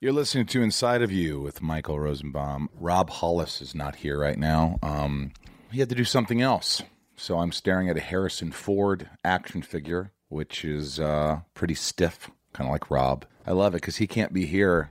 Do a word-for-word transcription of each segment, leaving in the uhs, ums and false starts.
You're listening to Inside of You with Michael Rosenbaum. Rob Hollis is not here right now. Um, he had to do something else. So I'm staring at a Harrison Ford action figure, which is uh, pretty stiff, kind of like Rob. I love it because he can't be here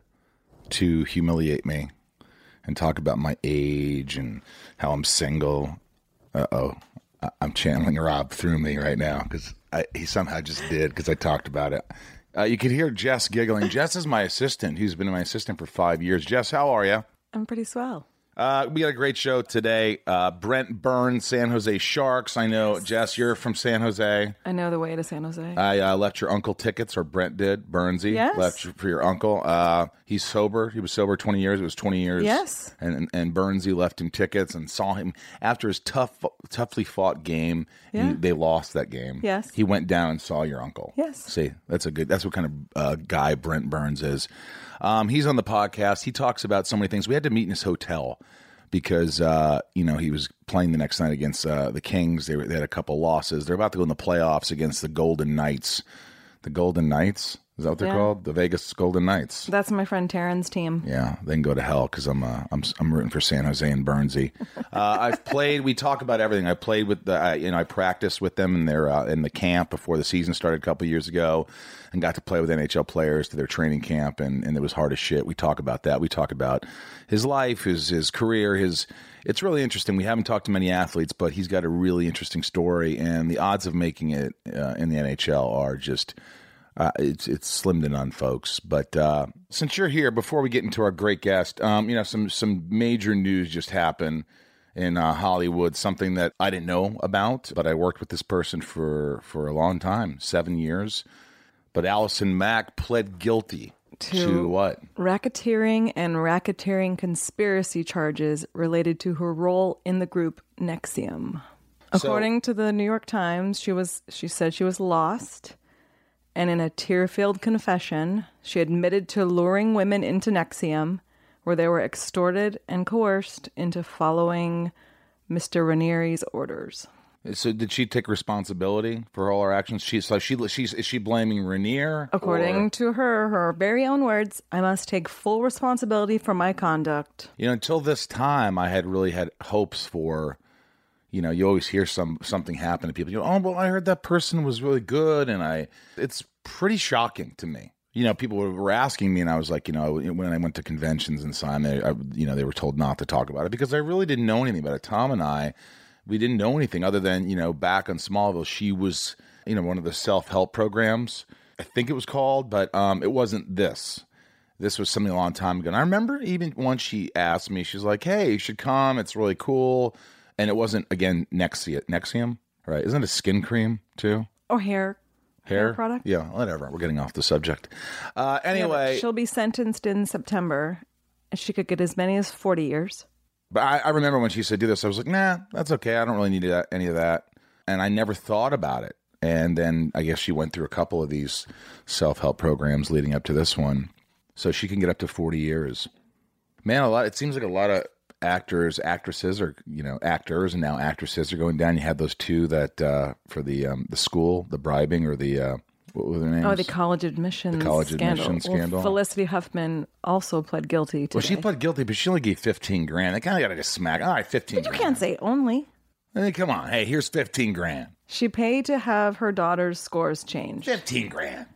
to humiliate me and talk about my age and how I'm single. Uh-oh. I- I'm channeling Rob through me right now because he somehow just did because I talked about it. Uh, you could hear Jess giggling. Jess is my assistant. He's been my assistant for five years. Jess, how are you? I'm pretty swell. Uh, we got a great show today. Uh, Brent Burns, San Jose Sharks. I know, Jess, you're from San Jose. I know the way to San Jose. I uh, left your uncle tickets, or Brent did. Burnsy Yes. left for your uncle. Uh, he's sober. He was sober twenty years. It was twenty years. Yes. And and, and Burnsy left him tickets and saw him after his tough, toughly fought game. Yeah. He, they lost that game. Yes. He went down and saw your uncle. Yes. See, that's a good. That's what kind of uh, guy Brent Burns is. Um, he's on the podcast. He talks about so many things. We had to meet in his hotel. Because, uh, you know, he was playing the next night against uh, the Kings. They, were, they had a couple losses. They're about to go in the playoffs against the Golden Knights. The Golden Knights? Is that what they're Yeah. called? The Vegas Golden Knights. That's my friend Taryn's team. Yeah, they can go to hell because I'm, uh, I'm I'm rooting for San Jose and Burnsy. Uh, I've played. We talk about everything. I played with the. I, you know, I practiced with them in their uh, in the camp before the season started a couple years ago, and got to play with N H L players to their training camp, and, and it was hard as shit. We talk about that. We talk about his life, his his career, his. It's really interesting. We haven't talked to many athletes, but he's got a really interesting story, and the odds of making it uh, in the N H L are just. Uh, it's it's slim to none, folks. But uh, since you're here, before we get into our great guest, um, you know, some some major news just happened in uh, Hollywood. Something that I didn't know about, but I worked with this person for for a long time, seven years. But Allison Mack pled guilty to, To what? Racketeering and racketeering conspiracy charges related to her role in the group Nexium. So- According to the New York Times, she was she said she was lost. And in a tear-filled confession, she admitted to luring women into Nexium, where they were extorted and coerced into following Mister Ranieri's orders. So did she take responsibility for all her actions? She so she she's is she blaming Raniere? According or- to her, her very own words, I must take full responsibility for my conduct. You know, until this time, I had really had hopes for. You know, you always hear some something happen to people. You go, oh, well, I heard that person was really good, and I. It's pretty shocking to me. You know, people were, were asking me, and I was like, you know, when I went to conventions and so on, they, I, you know, they were told not to talk about it because I really didn't know anything about it. Tom and I, we didn't know anything other than you know, back on Smallville, she was, you know, one of the self help programs. I think it was called, but um, it wasn't this. This was something a long time ago. And I remember even once she asked me, she's like, hey, you should come. It's really cool. And it wasn't, again, Nexium, Nexium, right? Isn't it a skin cream, too? Or hair. Hair? Hair product? Yeah, whatever. We're getting off the subject. Uh, anyway. Yeah, she'll be sentenced in September. She could get as many as forty years. But I, I remember when she said do this, I was like, nah, that's okay. I don't really need that, any of that. And I never thought about it. And then I guess she went through a couple of these self-help programs leading up to this one. So she can get up to forty years. Man, a lot. It seems like a lot of actors, actresses, or you know, actors and now actresses are going down. You had those two that uh, for the um, the school, the bribing, or the uh, what were their names? Oh, the college admissions The college scandal. admission scandal. Well, Felicity Huffman also pled guilty today. Well, she pled guilty, but she only gave fifteen grand. They kind of got to just smack. All right, fifteen. But you grand. can't say only. I mean, come on. Hey, here's fifteen grand. She paid to have her daughter's scores changed. Fifteen grand.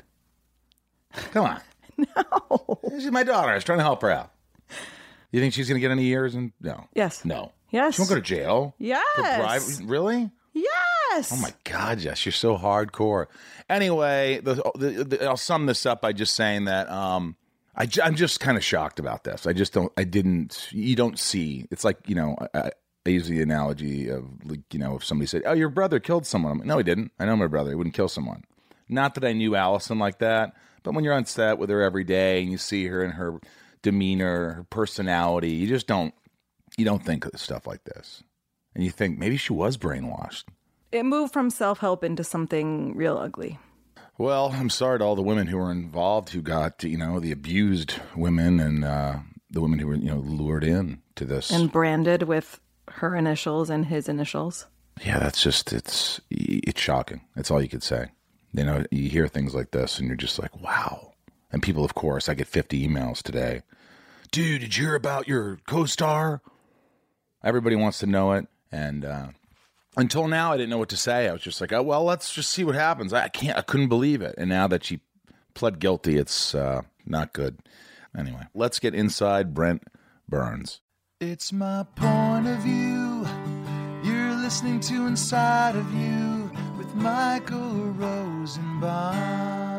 Come on. No. This is my daughter. I was trying to help her out. You think she's going to get any years? And no. Yes. No. Yes. She won't go to jail. Yes. For bribe- Really? Yes. Oh my God, Jess, you're so hardcore. Anyway, the, the, the, I'll sum this up by just saying that um, I, ju- I'm just kind of shocked about this. I just don't. I didn't. You don't see. It's like you know. I, I use the analogy of like, you know, if somebody said, "Oh, your brother killed someone." I'm like, no, he didn't. I know my brother. He wouldn't kill someone. Not that I knew Allison like that, but when you're on set with her every day and you see her and her demeanor, her personality, you just don't. You don't think of stuff like this, and you think maybe she was brainwashed. It moved from self-help into something real ugly. Well, I'm sorry to all the women who were involved, who got, you know, the abused women and uh, the women who were, you know, lured in to this. And branded with her initials and his initials. Yeah, that's just, it's it's shocking. That's all you could say. You know, you hear things like this and you're just like, wow. And people, of course, I get fifty emails today. Dude, did you hear about your co-star? Everybody wants to know it. And uh, until now, I didn't know what to say. I was just like, oh, well, let's just see what happens. I can't, I couldn't believe it. And now that she pled guilty, it's uh, not good. Anyway, let's get inside Brent Burns. It's my point of view. You're listening to Inside of You with Michael Rosenbaum.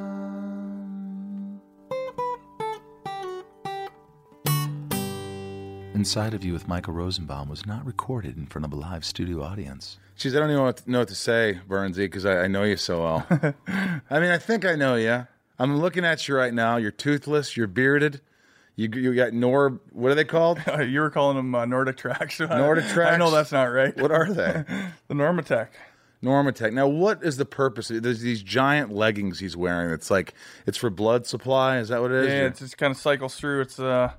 Inside of You with Michael Rosenbaum was not recorded in front of a live studio audience. Jeez, I don't even know what to say, Burnsy, because I, I know you so well. I mean, I think I know you. I'm looking at you right now. You're toothless. You're bearded. You you got Nor... What are they called? You were calling them uh, Nordic Tracks. Nordic Tracks? I know that's not right. What are they? The Normatec. Normatec. Now, what is the purpose? There's these giant leggings he's wearing. It's like, it's for blood supply. Is that what it is? Yeah, it just kind of cycles through. It's... uh.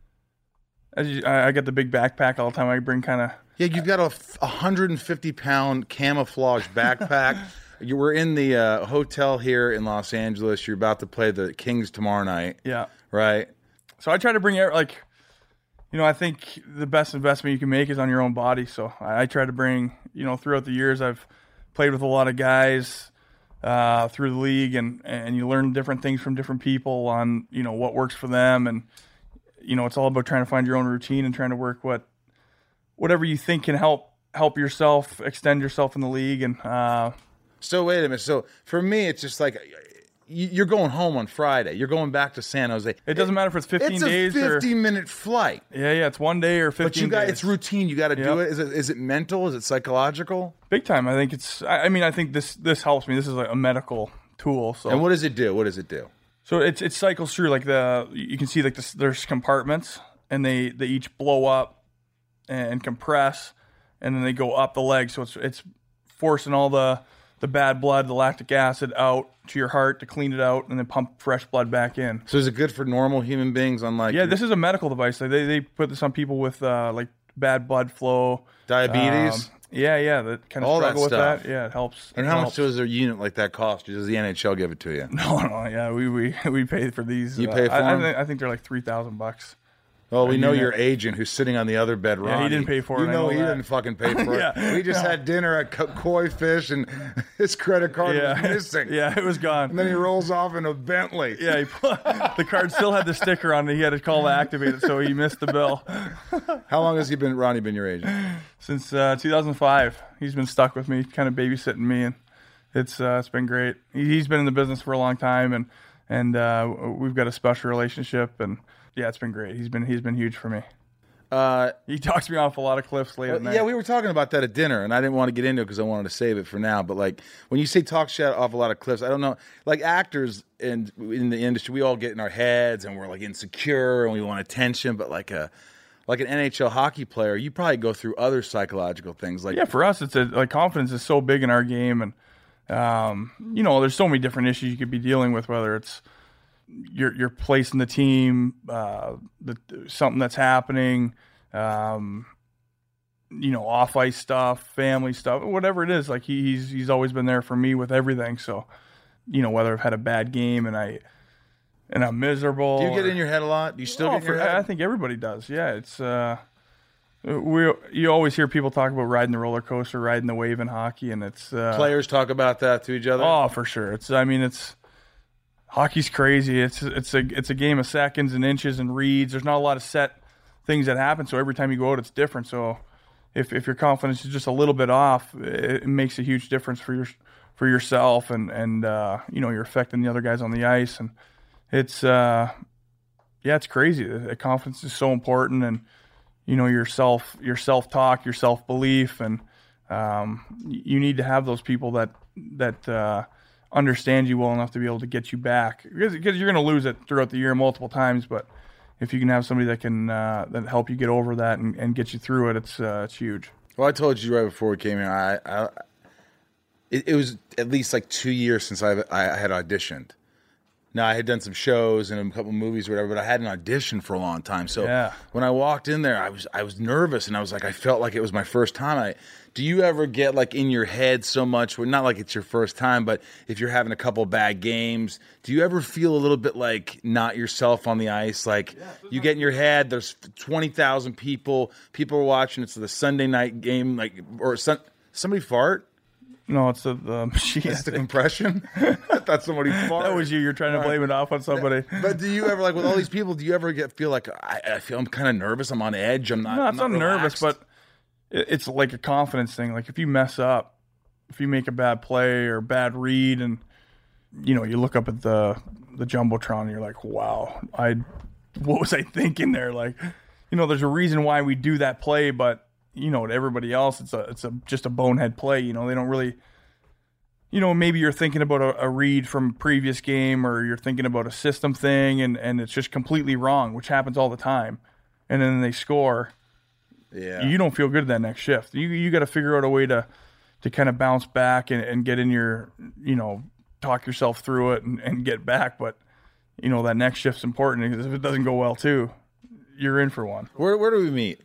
As you, I, I get the big backpack all the time. I bring kind of... Yeah, you've got a one hundred fifty pound camouflage backpack. You were in the uh, hotel here in Los Angeles. You're about to play the Kings tomorrow night. Yeah. Right? So I try to bring, like, you know, I think the best investment you can make is on your own body. So I, I try to bring, you know, throughout the years, I've played with a lot of guys uh, through the league, and, and you learn different things from different people on, you know, what works for them. And, you know, it's all about trying to find your own routine and trying to work what, whatever you think can help help yourself, extend yourself in the league. And uh, so wait a minute. So for me, it's just like you're going home on Friday. You're going back to San Jose. It doesn't matter if it's fifteen it's days or or fifteen minute flight. Yeah, yeah, it's one day or fifteen. But you got days. it's routine. You got to yep. do it. Is it is it mental? Is it psychological? Big time. I think it's. I mean, I think this this helps me. This is like a medical tool. So. And what does it do? What does it do? So it's it cycles through like the you can see like this, there's compartments, and they, they each blow up and compress, and then they go up the leg. So it's it's forcing all the, the bad blood, the lactic acid out to your heart to clean it out, and then pump fresh blood back in. So is it good for normal human beings? Unlike yeah, this is a medical device. They they put this on people with uh, like bad blood flow, diabetes. Um, yeah, yeah, that kind of all struggle that with stuff. that. Yeah, it helps. And it how helps. much does a unit like that cost? Does the N H L give it to you? No, no, yeah, we we, we pay for these. You uh, pay for I, them? I, think, I think they're like three thousand bucks. Oh, we know unit. your agent who's sitting on the other bed, Ronnie. Yeah, he didn't pay for you it. You know, know he that. didn't fucking pay for yeah. it. We just no. had dinner at Koi Fish, and his credit card yeah. was missing. Yeah, it was gone. And then he rolls off in a Bentley. Yeah, he put, the card still had the sticker on it. He had to call to activate it, so he missed the bill. How long has he been, Ronnie, been your agent? Since uh, two thousand five. He's been stuck with me, kind of babysitting me, and it's uh, it's been great. He, he's been in the business for a long time, and and uh, we've got a special relationship, and yeah, it's been great. He's been he's been huge for me. Uh, he talks me off a lot of cliffs late well, at night. Yeah, we were talking about that at dinner, and I didn't want to get into it because I wanted to save it for now. But like when you say talk shit off a lot of cliffs, I don't know. Like actors in in the industry, we all get in our heads and we're like insecure and we want attention. But like a like an N H L hockey player, you probably go through other psychological things. Like yeah, for us, it's a, like confidence is so big in our game, and um, you know, there's so many different issues you could be dealing with, whether it's your your place in the team, uh, the, something that's happening, um, you know, off ice stuff, family stuff, whatever it is. Like he, he's he's always been there for me with everything. So, you know, whether I've had a bad game and I and I'm miserable. Do you get or, in your head a lot? Do you still oh, get in your for, head? I think everybody does. Yeah, it's uh, we you always hear people talk about riding the roller coaster, riding the wave in hockey, and it's uh, players talk about that to each other. Oh, for sure. It's I mean it's. Hockey's crazy. It's it's a it's a game of seconds and inches and reads. There's not a lot of set things that happen, so every time you go out, it's different. So if if your confidence is just a little bit off, it, it makes a huge difference for your for yourself, and and uh, you know you're affecting the other guys on the ice, and it's uh, yeah, it's crazy. The confidence is so important, and you know your self your self talk, your self belief, and um, you need to have those people that that. Uh, understand you well enough to be able to get you back, because, because you're going to lose it throughout the year multiple times, but if you can have somebody that can uh, that help you get over that and, and get you through it, it's uh, it's huge. Well, I told you right before we came here, I, I it, it was at least like two years since I I had auditioned. No, I had done some shows and a couple movies or whatever, but I hadn't auditioned for a long time. So Yeah. when I walked in there, I was I was nervous, and I was like, I felt like it was my first time. I, do you ever get like in your head so much, where not like it's your first time, but if you're having a couple bad games, do you ever feel a little bit like not yourself on the ice? Like you get in your head, there's twenty thousand people, people are watching, it's the Sunday night game, like, or some, somebody fart? No, it's the, the machine. It's the compression. I thought somebody farted. That was you. You're trying to blame it off on somebody. But do you ever, like, with all these people, do you ever get feel like I, I feel I'm kind of nervous? I'm on edge. I'm not. No, I'm it's not not nervous, relaxed. but it, it's like a confidence thing. Like if you mess up, if you make a bad play or bad read, and you know you look up at the the jumbotron, and you're like, wow, I what was I thinking there? Like, you know, there's a reason why we do that play, but you know, to everybody else, it's a it's a just a bonehead play. You know, they don't really. You know, maybe you're thinking about a, a read from a previous game, or you're thinking about a system thing, and, and it's just completely wrong, which happens all the time. And then they score. Yeah. You don't feel good that next shift. You you got to figure out a way to to kind of bounce back and, and get in your, you know, talk yourself through it and, and get back. But, you know, that next shift's important, because if it doesn't go well too, you're in for one. Where where do we meet?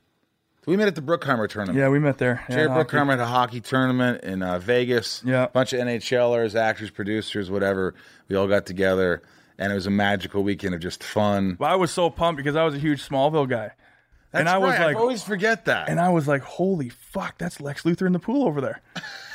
We met at the Bruckheimer tournament. Yeah, we met there. Jared Yeah, hockey. Bruckheimer had a hockey tournament in uh, Vegas. Yeah. A bunch of NHLers, actors, producers, whatever. We all got together, and it was a magical weekend of just fun. Well, I was so pumped because I was a huge Smallville guy. That's and I was right. like, I always forget that. And I was like, holy fuck, that's Lex Luthor in the pool over there.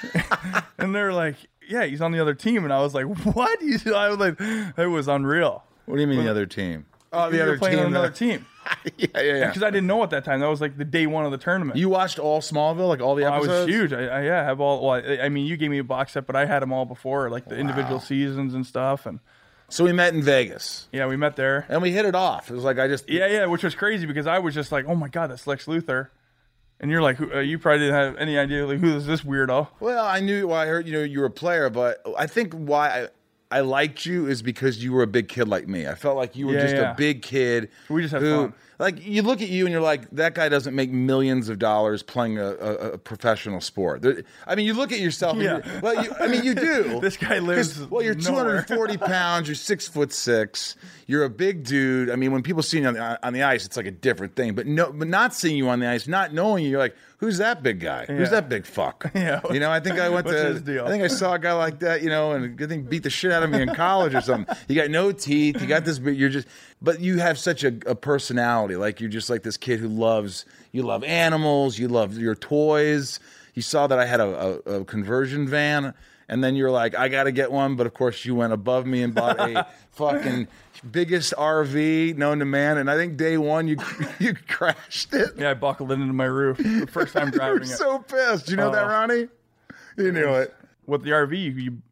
And they're like, yeah, he's on the other team. And I was like, what? He's, I was like, it was unreal. What do you mean the other team? Oh, We the were other playing team. on another that- team. yeah, yeah, yeah. Because I didn't know at that time. That was like the day one of the tournament. You watched all Smallville, like all the I episodes? was huge. I, I yeah, have all. Well, I, I mean, you gave me a box set, but I had them all before, like the individual seasons and stuff. And So we met in Vegas, yeah, we met there. and we hit it off. It was like I just... Yeah, yeah, which was crazy because I was just like, oh my god, that's Lex Luthor. And you're like, who- uh, you probably didn't have any idea, like, who is this weirdo? Well, I knew, well, I heard, you know, you were a player, but I think why I, I liked you is because you were a big kid like me. I felt like you were Yeah, just yeah. a big kid. We just had who, fun. Like, you look at you and you're like, that guy doesn't make millions of dollars playing a, a, a professional sport. There, I mean, you look at yourself. And Yeah. you're- well, you, I mean, you do. This guy lives 'Cause, well, you're two nowhere. hundred forty pounds. You're six foot six. You're a big dude. I mean, when people see you on the, on the ice, it's like a different thing. But no, but not seeing you on the ice, not knowing you, you're like, who's that big guy? Who's Yeah. that big fuck? Yeah. You know, I think I went What's to. his deal? I think I saw a guy like that. You know, and I think beat the shit out of me in college or something. You got no teeth. You got this, but you're just. But you have such a, a personality. Like you're just like this kid who loves. You love animals. You love your toys. You saw that I had a, a, a conversion van. And then you're like, I got to get one. But of course, you went above me and bought a fucking biggest R V known to man. And I think day one, you you crashed it. Yeah, I buckled it into my roof the first time You driving were it. so pissed. You know that, Oh. Ronnie? You knew it. With the R V, you, you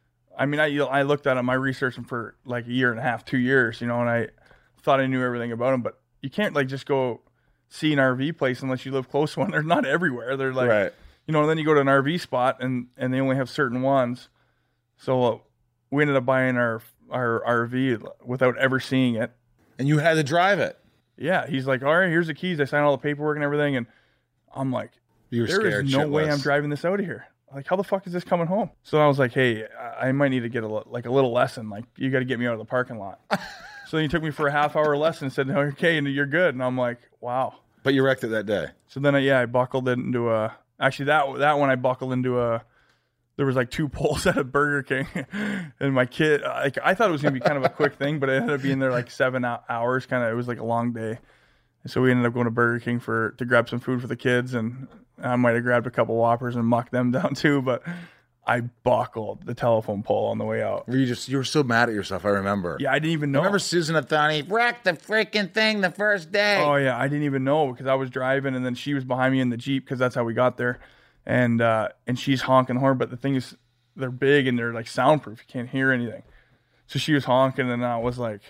I mean, I I looked at it, my researching for like a year and a half, two years, you know, and I thought I knew everything about them, but you can't like just go see an R V place unless you live close to one. They're not everywhere. They're like, Right. you know, and then you go to an R V spot and, and they only have certain ones. So uh, we ended up buying our our R V without ever seeing it. And you had to drive it. Yeah, he's like, all right, here's the keys. I signed all the paperwork and everything, and I'm like, You were there scared. is no way shitless. I'm driving this out of here. Like, how the fuck is this coming home? So I was like, hey, I I might need to get a li- like a little lesson. Like, you got to get me out of the parking lot. So then he took me for a half hour lesson and said, no, okay, and you're good. And I'm like, wow. But you wrecked it that day. So then, I, yeah, I buckled it into a. Actually, that that one I buckled into a. There was like two poles at a Burger King, and my kid. Like, I thought it was gonna be kind of a quick thing, but it ended up being there like seven hou- hours. Kind of, it was like a long day. And so we ended up going to Burger King for to grab some food for the kids, and I might have grabbed a couple Whoppers and mucked them down too. But I buckled the telephone pole on the way out. Were you just you were so mad at yourself, I remember. Yeah, I didn't even know. Remember Susan Athani wrecked the freaking thing the first day. Oh yeah, I didn't even know because I was driving and then she was behind me in the Jeep because that's how we got there, and uh, and she's honking the horn. But the thing is, they're big and they're like soundproof. You can't hear anything. So she was honking and I was like,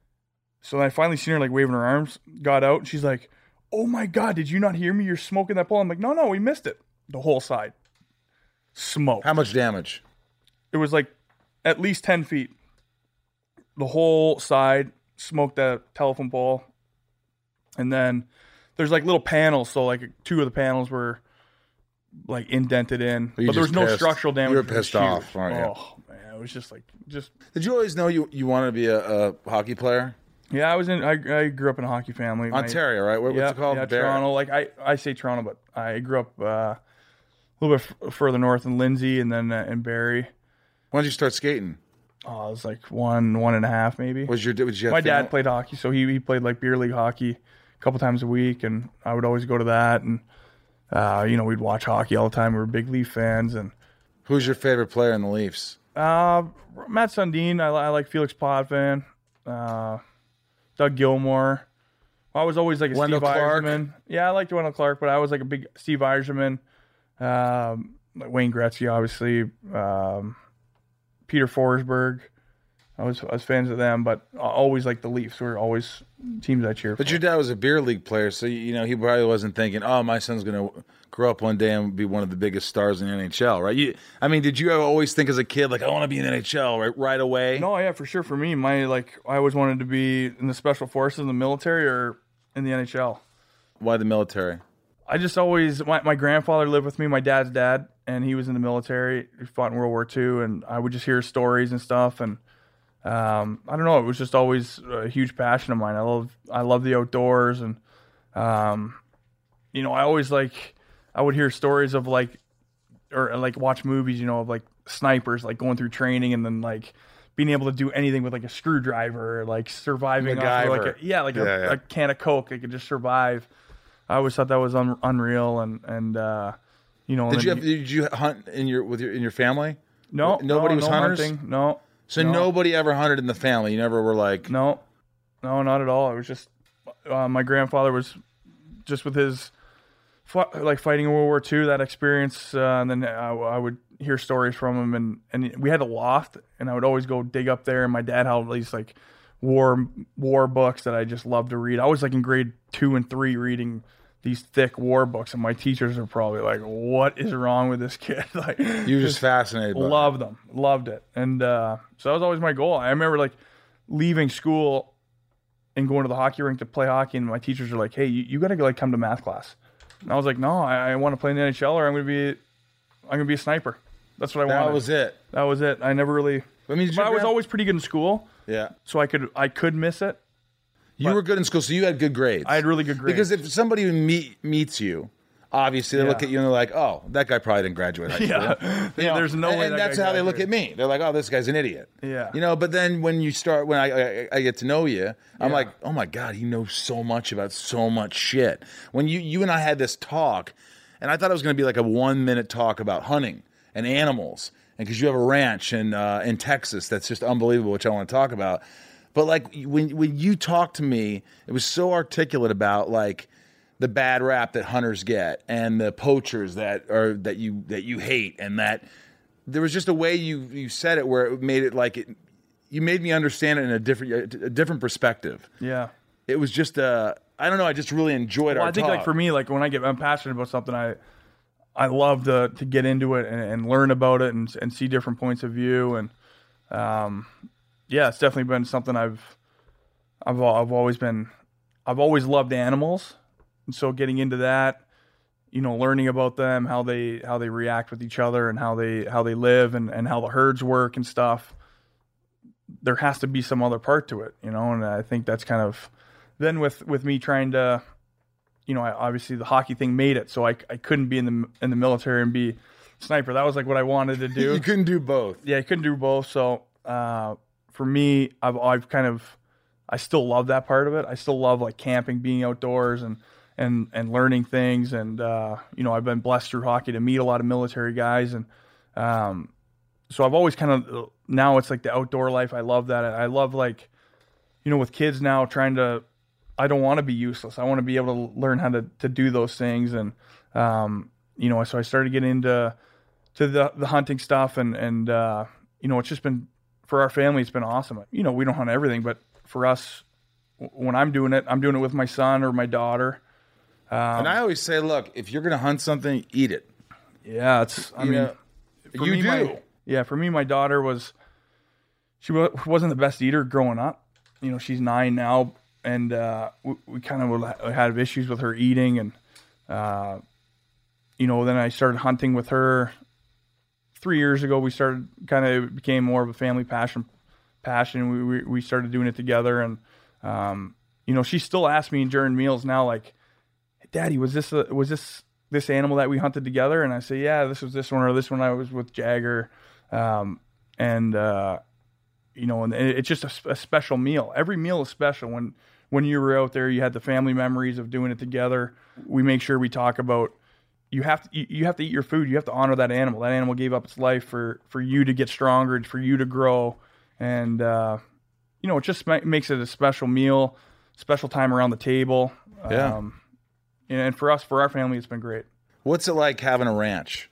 so I finally seen her like waving her arms. Got out and she's like, "Oh my god, did you not hear me? You're smoking that pole." I'm like, "No, no, we missed it. The whole side, smoke." How much damage? It was like at least ten feet. The whole side smoked that telephone pole. And then there's like little panels. So like two of the panels were like indented in. You But there was just no pissed. structural damage. You were It was pissed huge. off, aren't you? Oh, man. It was just like just. Did you always know you you wanted to be a, a hockey player? Yeah, I was in. I, I grew up in a hockey family. Ontario, My, right? What, yeah, what's it called? Yeah, Barrie. Toronto. Like I, I say Toronto, but I grew up uh, a little bit f- further north in Lindsay, and then uh, in Barrie. When did you start skating? Oh, I was like one, one and a half, maybe. Was your was you have My family? dad played hockey, so he he played like beer league hockey a couple times a week, and I would always go to that, and uh, you know, we'd watch hockey all the time. We were big Leaf fans, and Who's your favorite player in the Leafs? uh, Matt Sundin. I, li- I like Felix Potvin, uh, Doug Gilmore. I was always like a Wendell Steve Clark? Yzerman. Yeah, I liked Wendell Clark, but I was like a big Steve Yzerman. Um, like Wayne Gretzky, obviously. Um, Peter Forsberg. I was I was fans of them, but I always like the Leafs. Were always teams I cheer for. But your dad was a beer league player, so you know he probably wasn't thinking, "Oh, my son's going to grow up one day and be one of the biggest stars in the N H L," right? You, I mean, did you ever always think as a kid, like, "I want to be in the N H L," right, right away? No, yeah, for sure. For me, my like I always wanted to be in the special forces, in the military, or in the N H L. Why the military? I just always my, my grandfather lived with me, my dad's dad, and he was in the military. He fought in World War Two, and I would just hear stories and stuff, and um, I don't know. It was just always a huge passion of mine. I love I love the outdoors, and um, you know, I always like I would hear stories of like or like watch movies, you know, of like snipers like going through training and then like being able to do anything with like a screwdriver, or, like surviving off of, like a, yeah, like Yeah, a, yeah. a can of Coke. They could just survive. I always thought that was un- unreal, and and uh, you know. Did and you then have, did you hunt in your with your in your family? no, nobody no, was no hunters? hunting. No, So no, nobody ever hunted in the family. You never were like, no, no, not at all. It was just uh, my grandfather was just with his fi- like fighting in World War Two, that experience, uh, and then I, I would hear stories from him, and and we had a loft, and I would always go dig up there, and my dad had all these like war war books that I just loved to read. I was like in grade two and three reading these thick war books, and my teachers are probably like, "What is wrong with this kid?" Like, you were just fascinated by it. loved them, loved it, and uh, so that was always my goal. I remember like leaving school and going to the hockey rink to play hockey, and my teachers are like, "Hey, you, you got to like come to math class," and I was like, "No, I, I want to play in the N H L, or I'm gonna be, I'm gonna be a sniper." That's what I That wanted. was it. That was it. I never really. I mean, did But your I was grand- always pretty good in school, yeah. so I could I could miss it. You But- were good in school, so you had good grades. I had really good grades. Because if somebody meet, meets you, obviously they Yeah. look at you and they're like, "Oh, that guy probably didn't graduate high school." Yeah. You know, There's no and, way and that that's guy how they look at graduated. me. They're like, "Oh, this guy's an idiot." Yeah. You know, but then when you start, when I I, I get to know you, I'm Yeah. like, "Oh my god, he knows so much about so much shit." When you you and I had this talk, and I thought it was going to be like a one minute talk about hunting and animals, and because you have a ranch in uh, in Texas that's just unbelievable, which I want to talk about. But like when when you talked to me, it was so articulate about like the bad rap that hunters get and the poachers that are that you that you hate, and that there was just a way you you said it where it made it like it. You made me understand it in a different a different perspective. Yeah. It was just uh I don't know. I just really enjoyed Well, our I think talk. like for me, like when I get I'm passionate about something, I I love to to get into it and, and learn about it and and see different points of view, and um yeah, it's definitely been something I've I've al- I've always been I've always loved animals, and so getting into that, you know, learning about them, how they how they react with each other, and how they how they live, and and how the herds work and stuff. There has to be some other part to it, you know, and I think that's kind of then with with me trying to, you know, I, obviously the hockey thing made it, so I I couldn't be in the in the military and be sniper. That was like what I wanted to do. you couldn't do both. Yeah, I couldn't do both. So uh, for me, I've I've kind of I still love that part of it. I still love like camping, being outdoors, and and and learning things. And uh, you know, I've been blessed through hockey to meet a lot of military guys, and um, so I've always kind of now it's like the outdoor life. I love that. I love like, you know, with kids now trying to. I don't want to be useless. I want to be able to learn how to to do those things, and um, you know, so I started getting into to the the hunting stuff, and and uh, you know, it's just been for our family. It's been awesome. You know, we don't hunt everything, but for us, w- when I'm doing it, I'm doing it with my son or my daughter. Um, And I always say, look, if you're going to hunt something, eat it. yeah, it's. I You mean, know, for you me, do. my- yeah, for me, my daughter was. She wa- wasn't the best eater growing up. You know, she's nine now, and uh, we, we kind of had issues with her eating, and uh, you know, then I started hunting with her three years ago, we started kind of became more of a family passion. Passion. We, we we started doing it together, and um, you know, she still asks me during meals now, like, "Daddy, was this a, was this this animal that we hunted together?" And I say, "Yeah, this was this one, or this one I was with Jagger," um, and uh, you know, and it's just a, a special meal. Every meal is special. When when you were out there, you had the family memories of doing it together. We make sure we talk about. You have to you, you have to eat your food. You have to honor that animal. That animal gave up its life for for you to get stronger, for you to grow. And, uh, you know, it just ma- makes it a special meal, special time around the table. Yeah. Um, and for us, for our family, it's been great. What's it like having a ranch?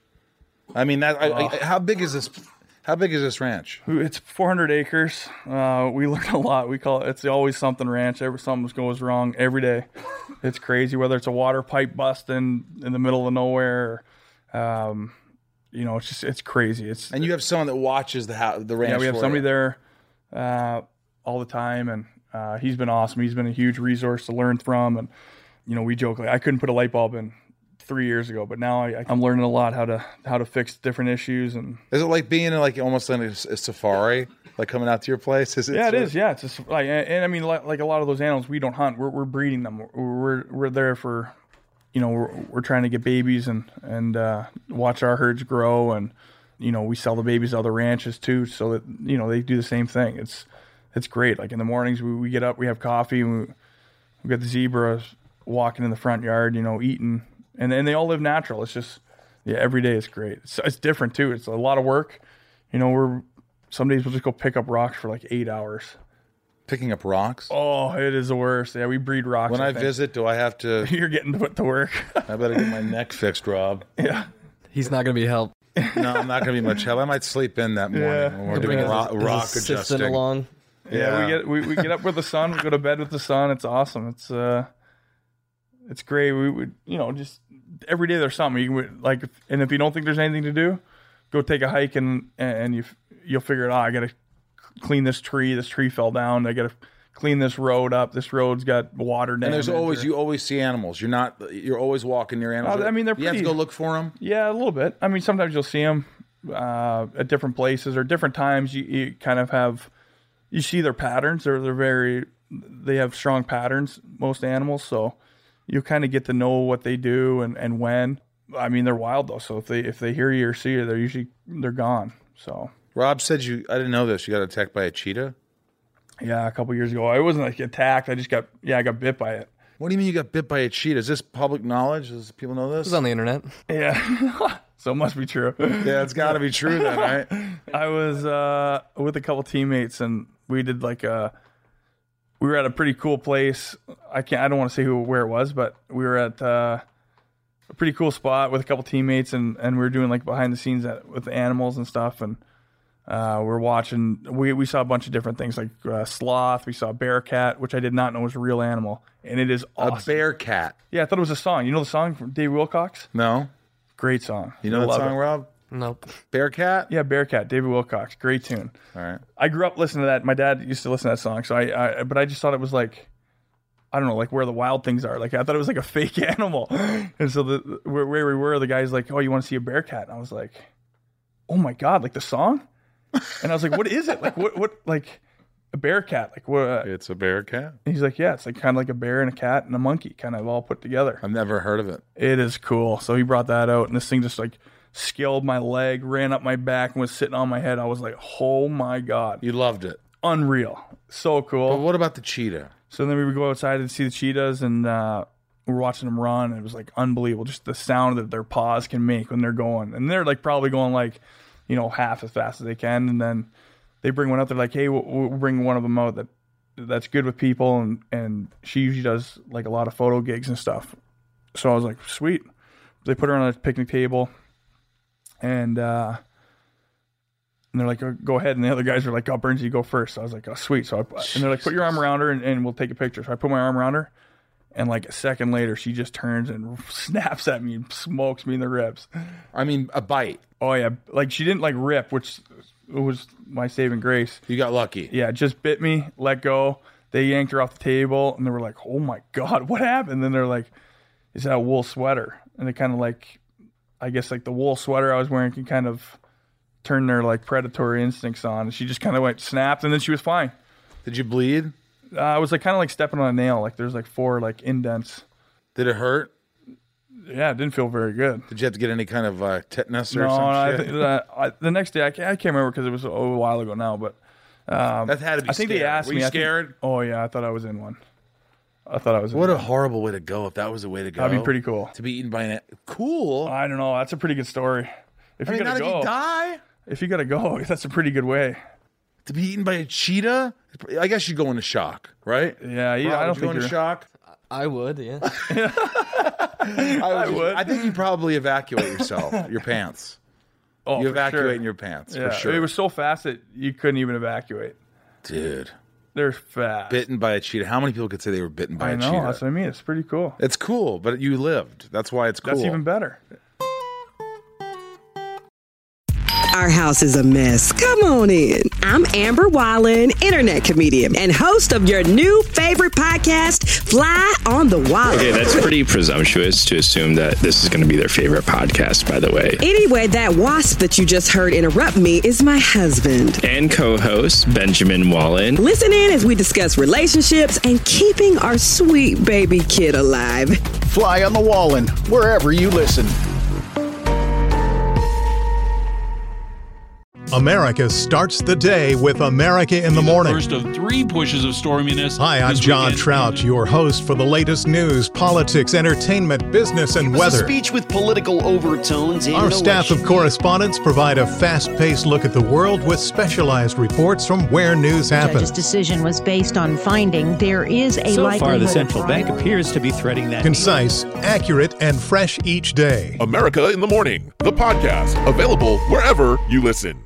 I mean, that. I, I, how big is this? How big is this ranch? It's four hundred acres. Uh, we learn a lot. We call it, it's always something ranch. Every something goes wrong every day. It's crazy, whether it's a water pipe busting in the middle of nowhere. Or, um, you know, it's just, it's crazy. It's And you have someone that watches the house, the ranch. Yeah, we have for somebody you. there uh, all the time, and uh, he's been awesome. He's been a huge resource to learn from, and you know, we joke like I couldn't put a light bulb in three years ago, but now I, I'm learning a lot how to how to fix different issues. And Is it like being in like almost like a, a safari, like coming out to your place? Is it? yeah, it sort is. Yeah, it's just, like, and, and I mean, like, like a lot of those animals, we don't hunt. We're we're breeding them. We're we're, we're there for, you know, we're we're trying to get babies and and uh, watch our herds grow, and you know, we sell the babies to other ranches too, so that, you know, they do the same thing. It's it's great. Like in the mornings, we, we get up, we have coffee, and we we got the zebras walking in the front yard, you know, eating, and and they all live natural. It's just, yeah, every day is great. It's, it's different too. It's a lot of work. You know, we're some days we'll just go pick up rocks for like eight hours. Picking up rocks. Oh, it is the worst. Yeah, we breed rocks. When I, I think. visit, do I have to? You're getting to put to work. I better get my neck fixed, Rob. Yeah. He's not going to be helped. No, I'm not going to be much help. I might sleep in that morning Yeah. when we're Bring doing his- rock, his rock assistant adjusting. along. Yeah, Yeah. we get we, we get up with the sun. We go to bed with the sun. It's awesome. It's uh, it's great. We would, you know, just every day there's something you can, like, and if you don't think there's anything to do, go take a hike and and you you'll figure it out. I got to clean this tree. This tree fell down. I got to clean this road up. This road's got water damage. And there's always or- you always see animals. You're not. You're always walking near animals. Oh, I mean, they're you have to pretty- go look for them. Yeah, a little bit. I mean, sometimes you'll see them uh, at different places or different times. You, you kind of have, you see their patterns. They're they're very, they have strong patterns. Most animals, so you kind of get to know what they do and, and when. I mean, they're wild though. So if they if they hear you or see you, they're usually they're gone. So Rob said you. I didn't know this. You got attacked by a cheetah. yeah, a couple years ago, I wasn't like attacked. I just got yeah, I got bit by it. What do you mean you got bit by a cheetah? Is this public knowledge? Does people know this? It's on the internet. Yeah, so it must be true. Yeah, it's got to be true then, right? I was uh, with a couple teammates, and we did like a. We were at a pretty cool place. I can't. I don't want to say who where it was, but we were at uh, a pretty cool spot with a couple teammates, and, and we were doing like behind the scenes at, with the animals and stuff. And uh, we're watching. We we saw a bunch of different things like uh, sloth. We saw a bear cat, which I did not know was a real animal, and it is awesome. A bear cat. Yeah, I thought it was a song. You know the song from Dave Wilcox? No, Great song. you know I that love song, it. Rob? Nope. Bear cat. Yeah, Bearcat, David Wilcox, great tune. All right. I grew up listening to that. My dad used to listen to that song, so I, I but I just thought it was like, I don't know, like where the wild things are. Like I thought it was like a fake animal, and so the where, where we were, the guy's like, "Oh, you want to see a bear cat?" And I was like, "Oh my god!" Like the song, and I was like, "What is it? Like what? What? Like a bear cat? Like what?" Uh, It's a bear cat. and he's like, "Yeah, it's like kind of like a bear and a cat and a monkey, kind of all put together." I've never heard of it. It is cool. So he brought that out, and this thing just like scaled my leg, ran up my back, and was sitting on my head. I was like, "Oh my god!" You loved it. Unreal. So cool. But what about the cheetah? So then we would go outside and see the cheetahs, and uh, we were watching them run. And it was like unbelievable, just the sound that their paws can make when they're going. And they're like probably going like, you know, half as fast as they can. And then they bring one out. They're like, hey, we'll, we'll bring one of them out that that's good with people. And, and she usually does like a lot of photo gigs and stuff. So I was like, sweet. They put her on a picnic table, and uh, and they're like, oh, go ahead. And the other guys are like, oh, Burns, you go first. So I was like, oh, sweet. So I, and they're like, put your arm around her and, and we'll take a picture. So I put my arm around her, and like a second later, she just turns and snaps at me and smokes me in the ribs. I mean, a bite. Oh, yeah. Like she didn't like rip, which was my saving grace. You got lucky. Yeah, just bit me, let go. They yanked her off the table, and they were like, oh my God, what happened? And then they're like, is that a wool sweater? And they kind of like, I guess like the wool sweater I was wearing can kind of turned their like predatory instincts on. And she just kind of went snapped, and then she was fine. Did you bleed? Uh, it was like kind of like stepping on a nail. Like there's like four like indents. Did it hurt? Yeah, it didn't feel very good. Did you have to get any kind of uh, tetanus or no, something? I think that, I, the next day I can't, I can't remember because it was a while ago now. But um, that had to be. I think scared. they asked Were me. you I think- scared? oh yeah, I thought I was in one. I thought I was. What in a one. horrible way to go! If that was the way to go, That'd be pretty cool. To be eaten by an cool. I don't know. That's a pretty good story. If I you mean, not gotta if go, you die. if you gotta go, that's a pretty good way. To be eaten by a cheetah, I guess you go into shock, right? Yeah, yeah. Rob, I don't would you go think into you're. shock. I would, yeah. I, I would. would. I think you probably evacuate yourself, your pants. Oh, You for evacuate sure. in your pants Yeah, for sure, it was so fast that you couldn't even evacuate. dude. They're fast. Bitten by a cheetah. How many people could say they were bitten by I a know. cheetah? That's what I mean. It's pretty cool. It's cool, but you lived. That's why it's cool. That's even better. Our house is a mess. Come on in. I'm Amber Wallen, internet comedian and host of your new favorite podcast, Fly on the Wall. Okay, that's pretty presumptuous to assume that this is going to be their favorite podcast, by the way. Anyway, that wasp that you just heard interrupt me is my husband. And co-host Benjamin Wallen. Listen in as we discuss relationships and keeping our sweet baby kid alive. Fly on the Wallin, wherever you listen. America starts the day with America in the Morning. First of three pushes of storminess. Hi, I'm this John weekend. Trout, your host for the latest news, politics, entertainment, business, and It was weather. a speech with political overtones. And Our an staff of election. correspondents provide a fast-paced look at the world with specialized reports from where news The judge's happens. decision was based on finding there is a So likelihood far, the of central fraud. bank appears to be threading that. Concise, accurate, and fresh each day. America in the Morning, the podcast, available wherever you listen.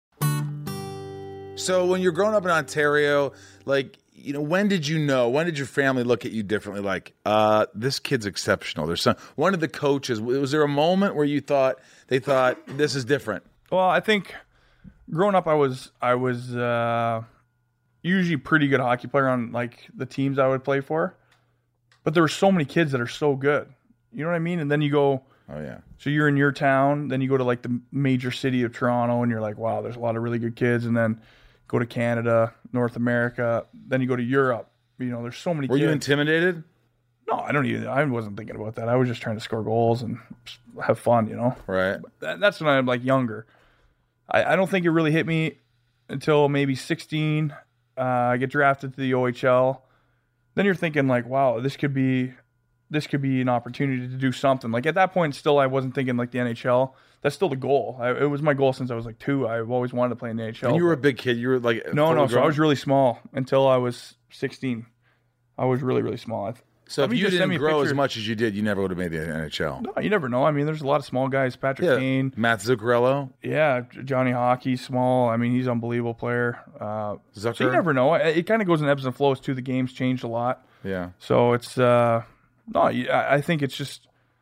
So when you're growing up in Ontario, like, you know, when did you know? When did your family look at you differently? Like, uh, this kid's exceptional. There's some. One of the coaches. Was there a moment where you thought they thought this is different? Well, I think growing up, I was I was uh, usually pretty good hockey player on like the teams I would play for, but there were so many kids that are so good. You know what I mean? And then you go. Oh yeah. So you're in your town, then you go to like the major city of Toronto, and you're like, wow, there's a lot of really good kids, and then go to Canada, North America, then you go to Europe. You know, there's so many Were kids. you intimidated? No, I don't even, I wasn't thinking about that. I was just trying to score goals and just have fun, you know? Right. That, that's when I'm like younger. I, I don't think it really hit me until maybe sixteen. Uh, I get drafted to the O H L. Then you're thinking like, wow, this could be, this could be an opportunity to do something. Like at that point, still, I wasn't thinking like the N H L. That's still the goal. I, it was my goal since I was like two. I've always wanted to play in the N H L. And you were a big kid. You were like no, no. fully So I grown? was really small until I was sixteen. I was really, really small. I, So I if mean, you just send didn't me a grow as picture. much as you did, you never would have made the N H L. No, you never know. I mean, there's a lot of small guys. Patrick Yeah. Kane. Matt Zuccarello. Yeah, Johnny Hockey, small. I mean, he's an unbelievable player. Uh, so Zucker. you never know. It, it kind of goes in ebbs and flows too. The game's changed a lot. Yeah. So it's uh, no. you- I I think it's just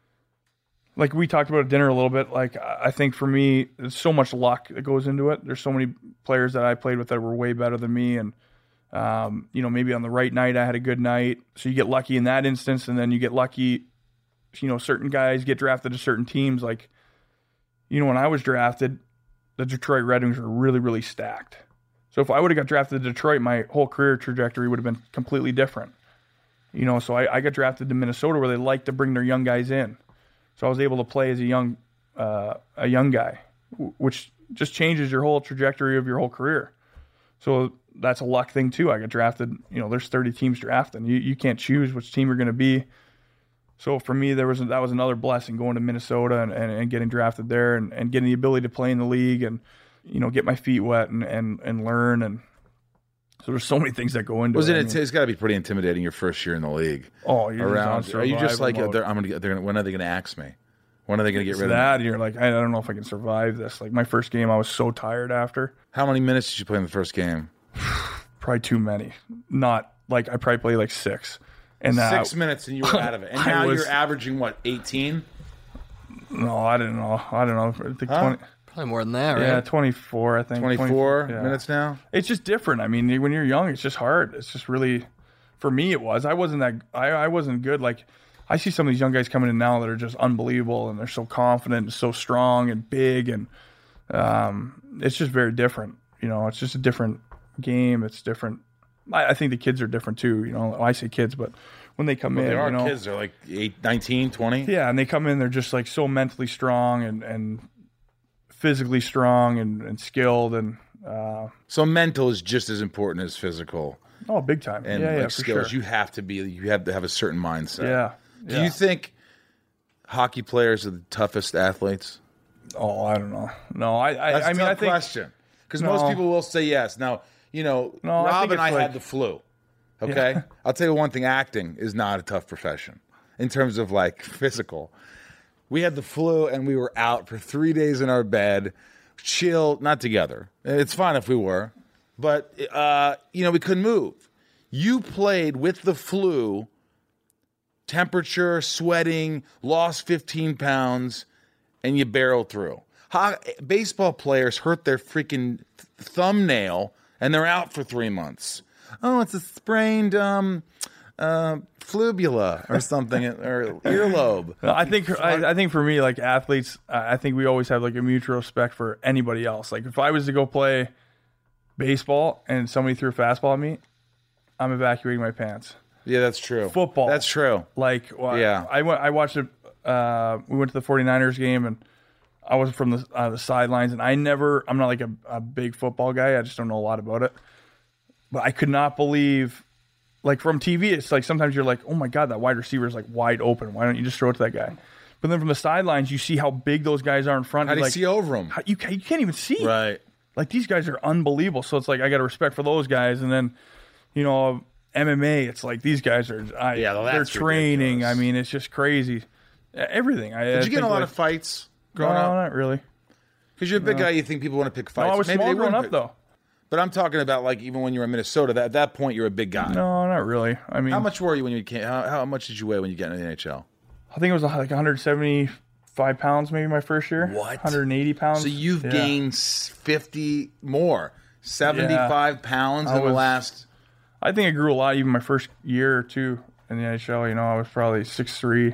like we talked about at dinner a little bit. Like I I think for me, there's so much luck that goes into it. There's so many players that I played with that were way better than me, and um, you know, maybe on the right night I had a good night. So you get lucky in that instance, and then you get lucky. You know, certain guys get drafted to certain teams. Like, you know, when I was drafted, the Detroit Red Wings were really, really stacked. So if I would have got drafted to Detroit, my whole career trajectory would have been completely different. You know, so I, I got drafted to Minnesota where they like to bring their young guys in. So I was able to play as a young, uh, a young guy, w- which just changes your whole trajectory of your whole career. So that's a luck thing too. I got drafted. You know, there's thirty teams drafting. You you can't choose which team you're going to be. So for me, there was that was another blessing going to Minnesota and, and, and getting drafted there and, and getting the ability to play in the league and you know get my feet wet and, and, and learn and so there's so many things that go into Was it. it? I mean, It's got to be pretty intimidating your first year in the league. Oh, you're around. just Are you just like survival mode. they're, I'm gonna get? They're gonna, when are they gonna axe me? When are they gonna get It's rid that of me? and you're like I, I don't know if I can survive this. Like my first game, I was so tired after. How many minutes did you play in the first game? Probably too many. Not like I probably played like six. And that, Six minutes and you were out of it. And I now was- you're averaging what, eighteen? No, I didn't know. I don't know. I think Huh? twenty. Probably more than that, right? Yeah, twenty-four. I think twenty-four twenty yeah. minutes now. It's just different. I mean, when you're young, it's just hard. It's just really, for me, it was. I wasn't that. I, I wasn't good. Like, I see some of these young guys coming in now that are just unbelievable, and they're so confident, and so strong, and big, and um, it's just very different. You know, it's just a different game. It's different. I, I think the kids are different too. You know, I say kids, but when they come well, in, they are you know, kids. They're like eight, nineteen, twenty. Yeah, and they come in, they're just like so mentally strong and, and physically strong and, and skilled. And uh, so mental is just as important as physical. Oh, big time. And yeah, like yeah, skills, sure. you have to be. You have to have a certain mindset. Yeah. Do yeah. you think hockey players are the toughest athletes? Oh, I don't know. No, I. I, That's I a mean, tough I think question because no. most people will say yes. Now, you know, no, Rob I think and I like, had the flu. Okay, yeah. I'll tell you one thing: acting is not a tough profession in terms of like physical. We had the flu and we were out for three days in our bed, chill, not together. It's fine if we were, but uh, you know, we couldn't move. You played with the flu, temperature, sweating, lost fifteen pounds, and you barreled through. Ho- baseball players hurt their freaking th- thumbnail and they're out for three months. Oh, it's a sprained um, uh, flubula or something, or earlobe. I think I, I think for me, like athletes, I think we always have like a mutual respect for anybody else. Like if I was to go play baseball and somebody threw a fastball at me, I'm evacuating my pants. Yeah, that's true. Football. That's true. Like, well, yeah. I went. I watched it. Uh, we went to the forty-niners game, and I was from the uh, the sidelines. And I never. I'm not like a, a big football guy. I just don't know a lot about it. But I could not believe, like from T V, it's like sometimes you're like, oh my god, that wide receiver is like wide open. Why don't you just throw it to that guy? But then from the sidelines, you see how big those guys are in front. How do you like, see over them? How, you you can't even see. Right. Like these guys are unbelievable. So it's like I got a respect for those guys, and then, you know. M M A, it's like these guys are. I, yeah, well, they're training. Ridiculous. I mean, it's just crazy. Everything. I, Did I you get in a lot like, of fights growing no, up? not really. Because you're a big no. guy, you think people want to pick fights. No, I was Maybe small they growing wouldn't up pick. though. But I'm talking about like even when you were in Minnesota. That, at that point, you're a big guy. No, not really. I mean, how much were you when you came? How, how much did you weigh when you got into the N H L? I think it was like one hundred seventy-five pounds, maybe my first year. What? one hundred eighty pounds. So you've yeah. gained fifty more, seventy-five yeah. pounds I in was, the last. I think I grew a lot even my first year or two in the N H L. You know, I was probably six three,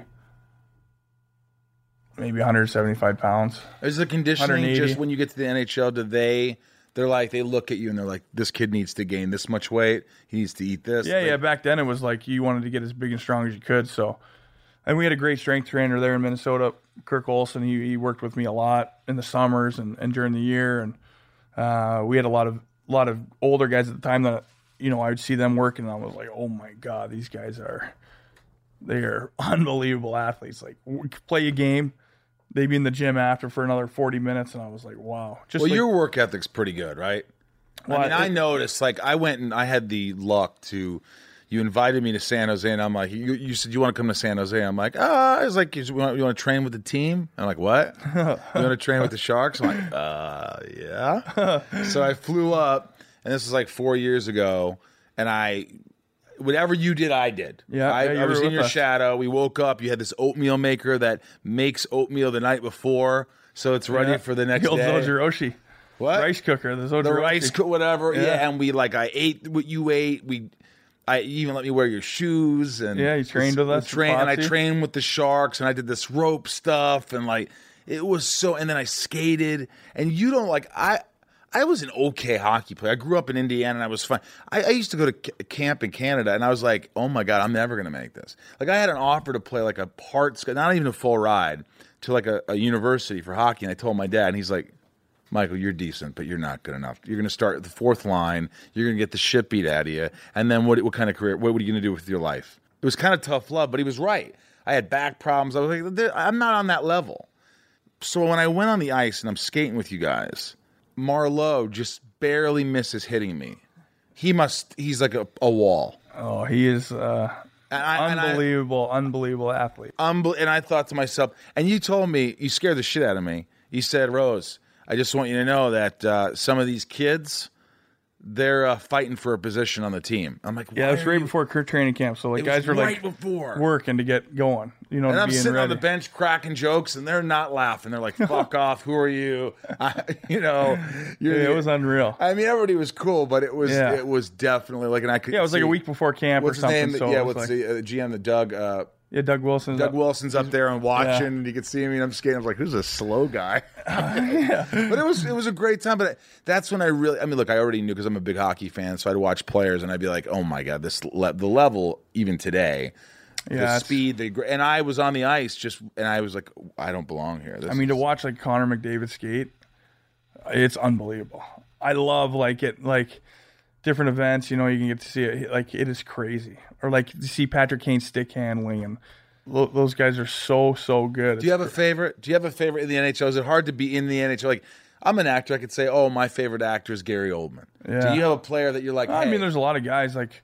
maybe one hundred seventy-five pounds. Is the conditioning just when you get to the N H L? Do they? They're like they look at you and they're like, this kid needs to gain this much weight. He needs to eat this. Yeah, like, yeah. Back then it was like you wanted to get as big and strong as you could. So, and we had a great strength trainer there in Minnesota, Kirk Olson. He he worked with me a lot in the summers and, and during the year, and uh, we had a lot of a lot of older guys at the time that. You know, I would see them working, and I was like, "Oh my god, these guys are, they are unbelievable athletes." Like, play a game, they'd be in the gym after for another forty minutes, and I was like, "Wow!" Just well, like, your work ethic's pretty good, right? Well, I mean, I, I noticed. Like, I went and I had the luck to. You invited me to San Jose, and I'm like, "You, you said you want to come to San Jose?" I'm like, "Ah," I was like, "You want, you want to train with the team?" I'm like, "What? You want to train with the Sharks?" I'm like, "Uh, yeah." So I flew up. And this was like four years ago, and I, whatever you did, I did. Yeah, I, yeah, I was in your us. shadow. We woke up. You had this oatmeal maker that makes oatmeal the night before, so it's ready yeah. for the next the old day. Zojiroshi. What rice cooker? The, the rice cooker, whatever. Yeah. Yeah, and we like I ate what you ate. We, I you even let me wear your shoes, and yeah, you trained with us. Train, and I trained with the Sharks, and I did this rope stuff, and like it was so. And then I skated, and you don't like I. I was an okay hockey player. I grew up in Indiana, and I was fine. I, I used to go to c- camp in Canada, and I was like, oh, my God, I'm never going to make this. Like, I had an offer to play, like, a part, not even a full ride, to, like, a, a university for hockey, and I told my dad, and he's like, Michael, you're decent, but you're not good enough. You're going to start at the fourth line. You're going to get the shit beat out of you, and then what What kind of career, what, what are you going to do with your life? It was kind of tough love, but he was right. I had back problems. I was like, I'm not on that level. So when I went on the ice, and I'm skating with you guys, Marleau just barely misses hitting me. He must. He's like a, a wall. Oh, he is uh, and I, unbelievable, and I, unbelievable athlete. Unbe- and I thought to myself, and you told me, you scared the shit out of me. You said, Rose, I just want you to know that uh, some of these kids, they're uh, fighting for a position on the team. I'm like, yeah, it was right you? before Kurt training camp. So like it guys were right like before. working to get going. You know, and I'm being sitting ready. on the bench cracking jokes, and they're not laughing. They're like, "Fuck off! Who are you?" I, you know, yeah, it was unreal. I mean, everybody was cool, but it was yeah. it was definitely like, and I could. Yeah, it was see, like a week before camp what's or something. His name? So yeah, what's like, the uh, G M? The Doug. Uh, yeah, Doug Wilson. Doug Wilson's up there and watching, yeah. and you can see me. And I'm skating. I was like, "Who's this slow guy?" yeah. But it was it was a great time. But that's when I really, I mean, look, I already knew because I'm a big hockey fan, so I'd watch players and I'd be like, oh my god, this le- the level even today, Yeah, the it's- speed, the gr- and I was on the ice just, and I was like, I don't belong here. This I mean, to is- watch like Connor McDavid skate, it's unbelievable. I love like it, like different events. You know, you can get to see it. Like it is crazy. Or like to see Patrick Kane stick handling, and lo- those guys are so so good. Do you have a favorite? Do you have a favorite in the N H L? Is it hard to be in the N H L? Like, I'm an actor. I could say, oh, my favorite actor is Gary Oldman. Yeah. Do you have a player that you're like, hey, I mean, there's a lot of guys like,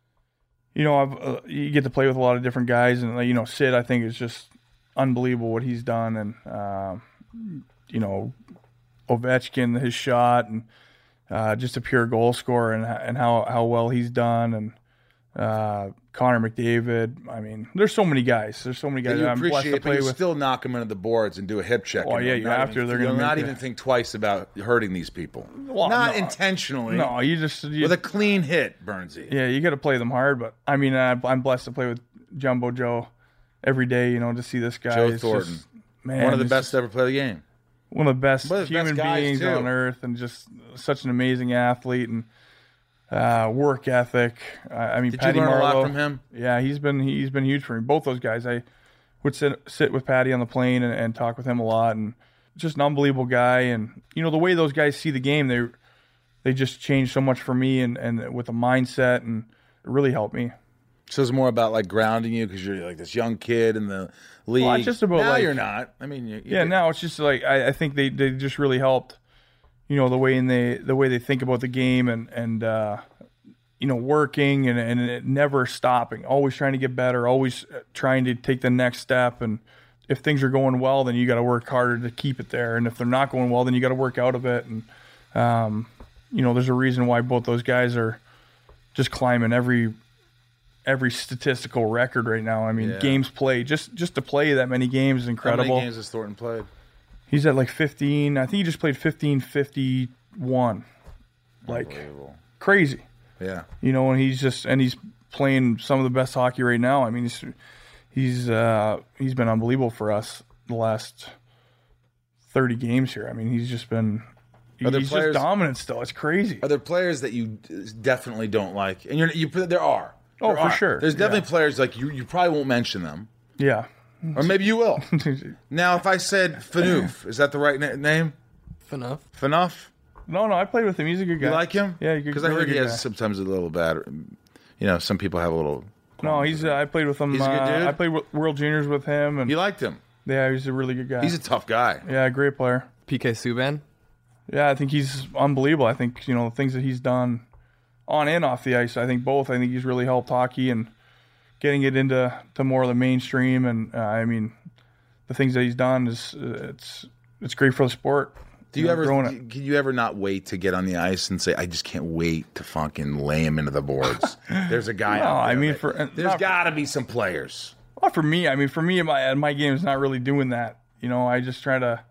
you know, I've, uh, you get to play with a lot of different guys, and like, you know, Sid, I think is just unbelievable what he's done, and um, you know, Ovechkin, his shot, and uh, just a pure goal scorer, and and how how well he's done, and uh, Connor McDavid. I mean, there's so many guys. There's so many guys that that you I'm blessed to appreciate, but play you with. still knock them into the boards and do a hip check. Oh, and yeah, you'll you not have even- to. They're You'll gonna not make even it. think twice about hurting these people. Well, not no. intentionally. No, you just you, with a clean hit, Burnsy. Yeah, you got to play them hard, but I mean, I, I'm blessed to play with Jumbo Joe every day. You know, to see this guy. Joe it's Thornton, just, man, one of the it's best just to ever play the game. one of the best One of the best human guys, beings too. on earth, and just such an amazing athlete and uh, work ethic. I, I mean, Did Patty you learn Marleau, a lot from him? Yeah, he's been he's been huge for me. Both those guys, I would sit sit with Patty on the plane and, and talk with him a lot, and just an unbelievable guy. And you know the way those guys see the game, they they just changed so much for me, and, and with a mindset, and it really helped me. So it's more about like grounding you because you're like this young kid in the league. Well, it's just about, now like- you're not. I mean, you, you Yeah, now it's just like I, I think they, they just really helped, you know, the way in they the way they think about the game, and and uh, you know, working and and it never stopping, always trying to get better, always trying to take the next step. And if things are going well, then you got to work harder to keep it there. And if they're not going well, then you got to work out of it. And um, you know, there's a reason why both those guys are just climbing every every statistical record right now. I mean, Yeah. games played, just just to play that many games is incredible. How many games has Thornton played? He's at like fifteen. I think he just played fifteen fifty-one. Like Unbelievable. crazy. Yeah. You know, and he's just and he's playing some of the best hockey right now. I mean, he's he's uh, he's been unbelievable for us the last thirty games here. I mean, he's just been Are there he's players- just dominant still. It's crazy. Are there players that you definitely don't like? And you're you there are. Oh, There for are. sure. There's definitely Yeah. players like you. You probably won't mention them, Yeah. or maybe you will. Now, if I said Phaneuf, is that the right na- name? Enough. Phaneuf? No, no, I played with him. He's a good guy. You like him? Yeah, because I heard he has sometimes a little bad. You know, some people have a little. No, he's. Uh, I played with him. He's a good uh, dude? I played with World Juniors with him, and You liked him. yeah, he's a really good guy. He's a tough guy. yeah, great player. P K Subban. Yeah, I think he's unbelievable. I think, you know, the things that he's done on and off the ice, I think both. I think he's really helped hockey and getting it into to more of the mainstream. And uh, I mean, the things that he's done is uh, it's it's great for the sport. Do you know, ever? growing it. Can you ever not wait to get on the ice and say, "I just can't wait to fucking lay him into the boards"? There's a guy. No, out there I mean, that- for- there's not- got to be some players. Well, for me, I mean, for me, my my game is not really doing that. You know, I just try to.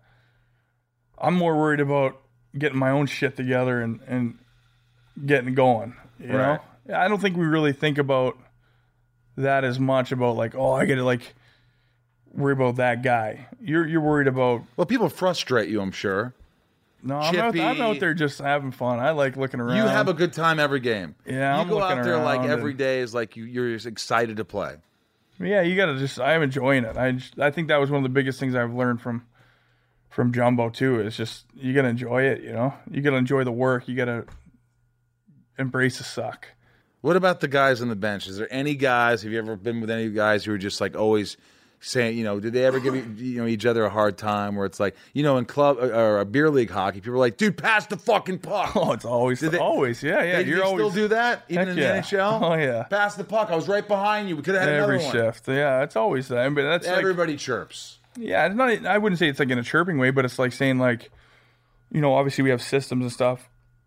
I'm more worried about getting my own shit together and and getting going. You Right. know, I don't think we really think about that as much. About like, oh, I got to like worry about that guy. You're you're worried about. Well, people frustrate you, I'm sure. No, I'm out, I'm Chippy. out there just having fun. I like looking around. You have a good time every game. Yeah, you I'm go looking out there like around every and- day is like you, you're just excited to play. Yeah, you got to just. I'm enjoying it. I just, I think that was one of the biggest things I've learned from from Jumbo too. Is just you got to enjoy it. You know, you got to enjoy the work. You got to embrace the suck. What about the guys on the bench? Is there any guys? Have you ever been with any guys who are just like always saying, you know, did they ever give you, you know, each other a hard time? Where it's like, you know, in club or a beer league hockey, people are like, dude, pass the fucking puck. Oh, it's always, Did they- always, yeah, yeah. They, You're they always still do that even Heck in the yeah. N H L. Oh yeah, Pass the puck. I was right behind you. We could have had every another one. shift. Yeah, it's always that. But that's like, Everybody chirps. yeah, it's not. I wouldn't say it's like in a chirping way, but it's like saying like, you know, obviously we have systems and stuff,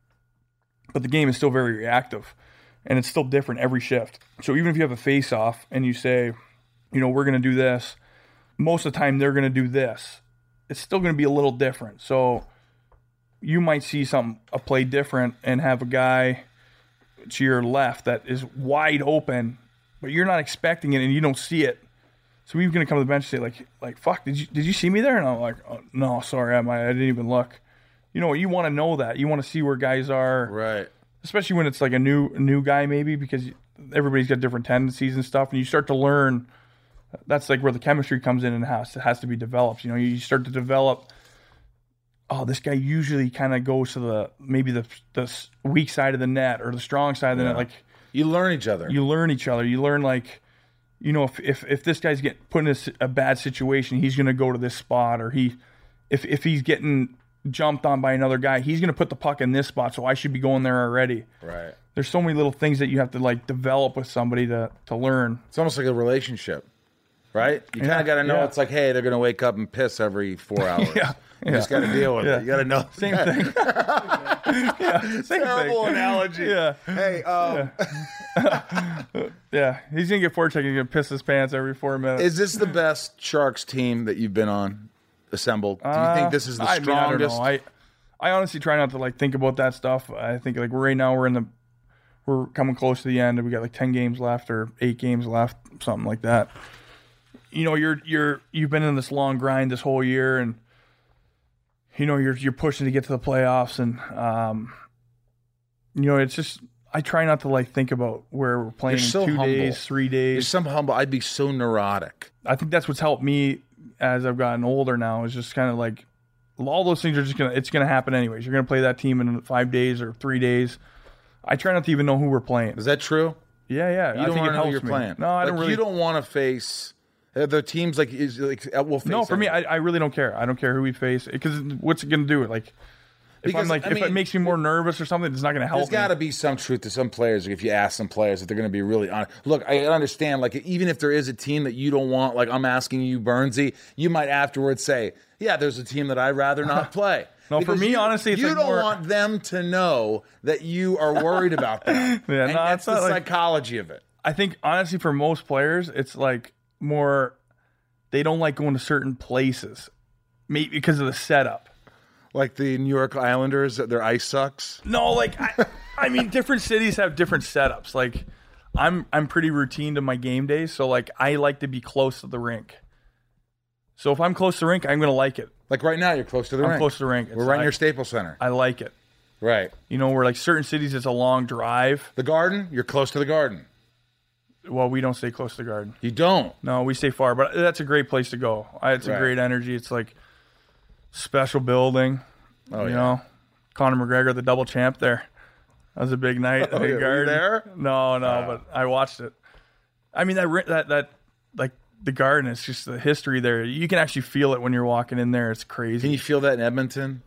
but the game is still very reactive, and it's still different every shift. So even if you have a face-off and you say, you know, we're going to do this, most of the time they're going to do this. It's still going to be a little different. So you might see something a play different and have a guy to your left that is wide open, but you're not expecting it and you don't see it. So he's gonna come to the bench and say like, like, fuck, did you did you see me there? And I'm like, oh, no, sorry, I I didn't even look. You know, you want to know that. You want to see where guys are, right? Especially when it's like a new new guy, maybe because everybody's got different tendencies and stuff, and you start to learn. That's like where the chemistry comes in and has it has to be developed. You know, you start to develop. Oh, this guy usually kind of goes to the maybe the the weak side of the net or the strong side of the Yeah. net. Like You learn each other. you learn each other. You learn like, you know, if if, if this guy's getting put in a, s- a bad situation, he's going to go to this spot, or he, if if he's getting jumped on by another guy, he's going to put the puck in this spot. So I should be going there already. Right. There's so many little things that you have to like develop with somebody to to learn. It's almost like a relationship, right? You kind Yeah, of got to know. yeah. It's like, hey, they're going to wake up and piss every four hours. Yeah, You yeah. just got to deal with Yeah. it. You got to know. Same thing. yeah, same Terrible thing. analogy. Yeah. Hey, um, Yeah, he's gonna get forecheck. He's gonna piss his pants every four minutes. is this the best Sharks team that you've been on, assembled? Do you Uh, think this is the I mean, I don't know. strongest? I, I honestly try not to like think about that stuff. I think like right now we're in the, we're coming close to the end, and we got like ten games left or eight games left, something like that. You know, you're you're you've been in this long grind this whole year, and you know you're you're pushing to get to the playoffs, and um, you know it's just I try not to like think about where we're playing You're in so two humble. days, three You're days. so humble. I'd be so neurotic. I think that's what's helped me as I've gotten older now is just kind of like all those things are just gonna it's gonna happen anyways. You're gonna play that team in five days or three days. I try not to even know who we're playing. Is that true? Yeah, yeah. You I don't think want it to know helps who you're me. playing. No, I like, don't really. You don't want to face uh, the teams like is like uh, we'll face. no, for me, anyone. I, I really don't care. I don't care who we face because what's it gonna do? Like, if Because, I'm like, I if mean, it makes me more nervous or something, it's not gonna help. There's got me. to be some truth to some players. If you ask some players if they're going to be really honest. Look, I understand. Like, even if there is a team that you don't want, like I'm asking you, Burnsy, you might afterwards say, "Yeah, there's a team that I'd rather not play." No, for Because me, you, honestly, it's you like don't more- want them to know that you are worried about them. Yeah, and no, that's it's the not like- psychology of it. I think honestly, for most players, it's like more they don't like going to certain places, maybe because of the setup. Like the New York Islanders, their ice sucks. No, like I, I mean, different cities have different setups. Like I'm, I'm pretty routine to my game days, so like I like to be close to the rink. So if I'm close to the rink, I'm gonna like it. Like right now, you're close to the I'm rink. close to the rink. We're It's right like- near Staples Center. I like it. Right. You know, where like certain cities, it's a long drive. The Garden, you're close to the Garden. Well, we don't stay close to the Garden. You don't. No, we stay far, but that's a great place to go. I- It's Right. a great energy. It's like special building. Oh, you yeah. know, Conor McGregor, the double champ there. That was a big night. at Oh, the yeah, were you Garden. there? No, no, but I watched it. I mean, that ri- that that like the Garden is just the history there. You can actually feel it when you're walking in there. It's crazy. Can you feel that in Edmonton?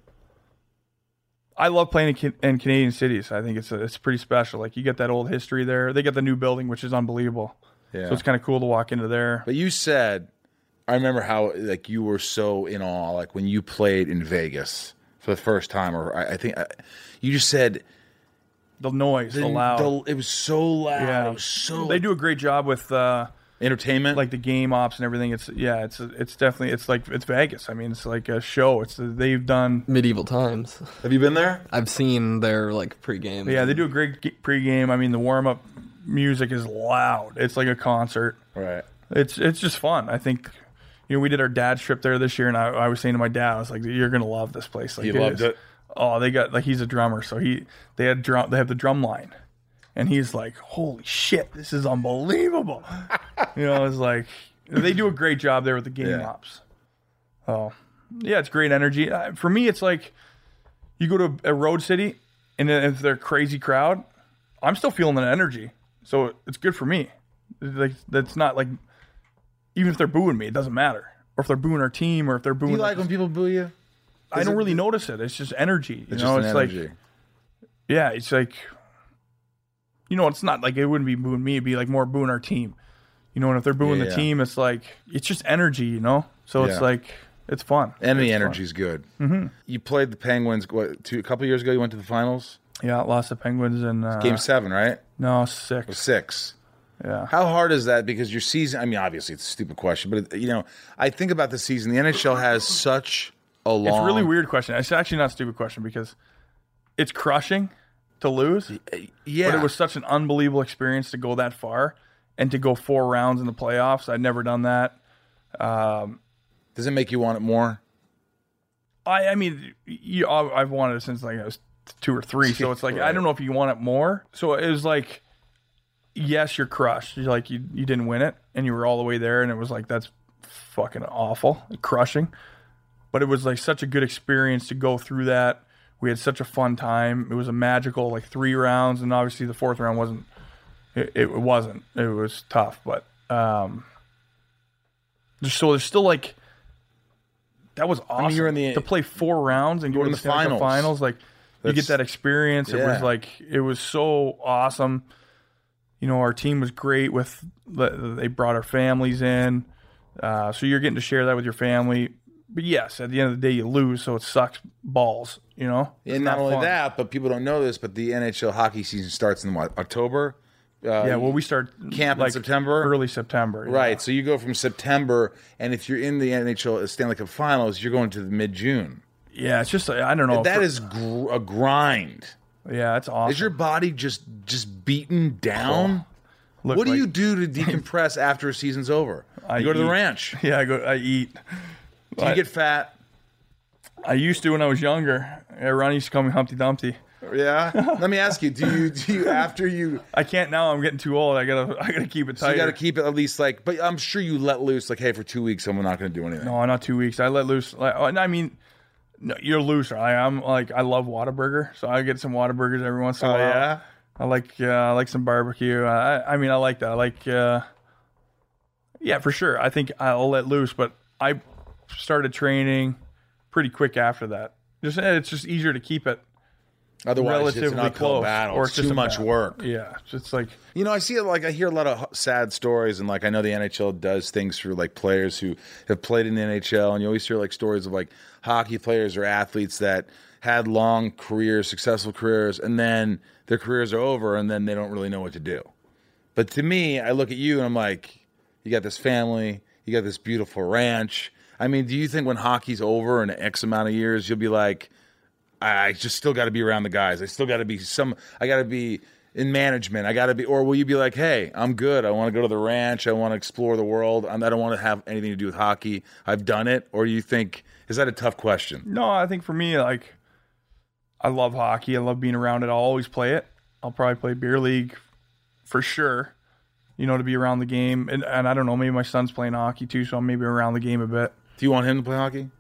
I love playing in, Ca- in Canadian cities. I think it's a, it's pretty special. Like you get that old history there. They got the new building, which is unbelievable. Yeah. So it's kind of cool to walk into there. But you said, I remember how like you were so in awe, like when you played in Vegas for the first time, or I, I think I, you just said The noise, the, the- loud. the- it was so loud. Yeah, It was so they do a great job with uh, entertainment, like the game ops and everything. It's yeah, it's it's definitely it's like it's Vegas. I mean, it's like a show. It's they've done medieval times. Have you been there? I've seen their like pregame. Yeah, they do a great ge- pregame. I mean, the warm up music is loud. It's like a concert. Right. It's it's just fun. I think. You know, we did our dad's trip there this year, and I, I was saying to my dad, I was like, "You're gonna love this place." Like, He loved is. it? Oh, they got like he's a drummer, so he they had drum. They have the drum line, and he's like, "Holy shit, this is unbelievable!" You know, it's like they do a great job there with the game Yeah. ops. Oh, yeah, it's great energy. Uh, for me, it's like you go to a road city, and then if they're a crazy crowd, I'm still feeling that energy, so it's good for me. Like that's not like. Even if they're booing me, it doesn't matter. Or if they're booing our team, or if they're Do booing. you like when people boo you? I Is don't it- really notice it. It's just energy. You It's know, just it's an like, energy. yeah, it's like, you know, it's not like it wouldn't be booing me. It'd be like more booing our team. You know, and if they're booing Yeah, the yeah. team, it's like it's just energy. You know, so Yeah. it's like it's fun. And the It's fun. energy's good. Mm-hmm. You played the Penguins what, two, a couple years ago. You went to the finals. Yeah, lost the Penguins in uh, Game seven, right? No, Or six. six. Yeah. How hard is that? Because your season, I mean, obviously it's a stupid question, but, you know, I think about the season. The N H L has such a long... It's a really weird question. It's actually not a stupid question because it's crushing to lose. Yeah. But it was such an unbelievable experience to go that far and to go four rounds in the playoffs. I'd never done that. Um, Does it make you want it more? I, I mean, you, I've wanted it since like I was two or three, so it's like Right. I don't know if you want it more. So it was like, yes, you're crushed. You're like you you didn't win it, and you were all the way there, and it was like that's fucking awful, crushing. But it was like such a good experience to go through that. We had such a fun time. It was a magical like three rounds, and obviously the fourth round wasn't. It, it wasn't. It was tough, but um, just so there's still like. That was awesome. I mean, you're in the, to play four rounds and go to the, the finals. finals. Like That's, you get that experience. Yeah. It was like it was so awesome. You know, our team was great. With they brought our families in, uh, so you're getting to share that with your family. But yes, at the end of the day, you lose, so it sucks balls. You know, it's and not, not only fun. that, but people don't know this, but the N H L hockey season starts in what, October. Uh, yeah, well, we start camp like in September, early September. Right, yeah. So you go from September, and if you're in the N H L Stanley Cup Finals, you're going to the mid-June. Yeah, it's just I don't know. That for, is gr- a grind. Yeah, it's awesome. Is your body just just beaten down? Oh, what do like, you do to decompress after a season's over? I you go eat. to the ranch. Yeah, I go. I eat. Do you I, get fat? I used to when I was younger. Ron used to call me Humpty Dumpty. Yeah. Let me ask you: Do you do you after you? I can't now. I'm getting too old. I gotta I gotta keep it tight. So you gotta keep it at least like. But I'm sure you let loose. Like, hey, for two weeks, I'm not gonna do anything. No, not two weeks. I let loose. Like, I mean, no, you're loose. I, I'm like I love Whataburger, so I get some Whataburgers every once in a oh, while. Yeah. I like uh, I like some barbecue. I I mean I like that. I like uh, yeah, for sure. I think I'll let loose, but I started training pretty quick after that. Just it's just easier to keep it. Otherwise, relatively it's an uphill close, battle. or It's, it's just too a much battle. work. Yeah, it's like you know, I see it like I hear a lot of sad stories, and like I know the N H L does things for like players who have played in the N H L, and you always hear like stories of like hockey players or athletes that had long careers, successful careers, and then their careers are over, and then they don't really know what to do. But to me, I look at you and I'm like, you got this family, you got this beautiful ranch. I mean, do you think when hockey's over in X amount of years, you'll be like, I just still got to be around the guys. I still got to be some, I got to be in management. I got to be, or will you be like, hey, I'm good. I want to go to the ranch. I want to explore the world. I don't want to have anything to do with hockey. I've done it. Or you think, is that a tough question? no. I think for me, like I love hockey. I love being around it. I'll always play it. I'll probably play beer league for sure. You know, to be around the game, and and I don't know. Maybe my son's playing hockey too, so I'm maybe around the game a bit. Do you want him to play hockey?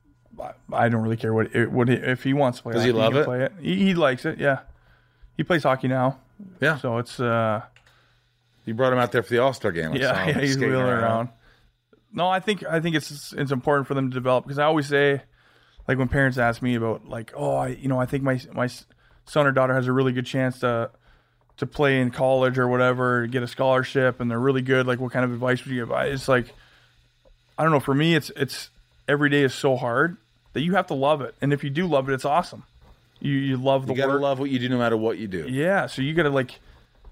I don't really care what it, what he, if he wants to play. Does hockey, he love can it? Play it. He, he likes it. Yeah, he plays hockey now. Yeah. So it's uh, You brought him out there for the All-Star game. I yeah, saw him yeah, he's skating wheeling around. No, I think I think it's it's important for them to develop, because I always say, like when parents ask me about like, oh, I you know I think my my son or daughter has a really good chance to to play in college or whatever, get a scholarship, and they're really good. Like, what kind of advice would you give? I, it's like, I don't know. For me, it's it's every day is so hard that you have to love it, and if you do love it, it's awesome. You you love the You gotta work. love what you do no matter what you do. Yeah, so you gotta like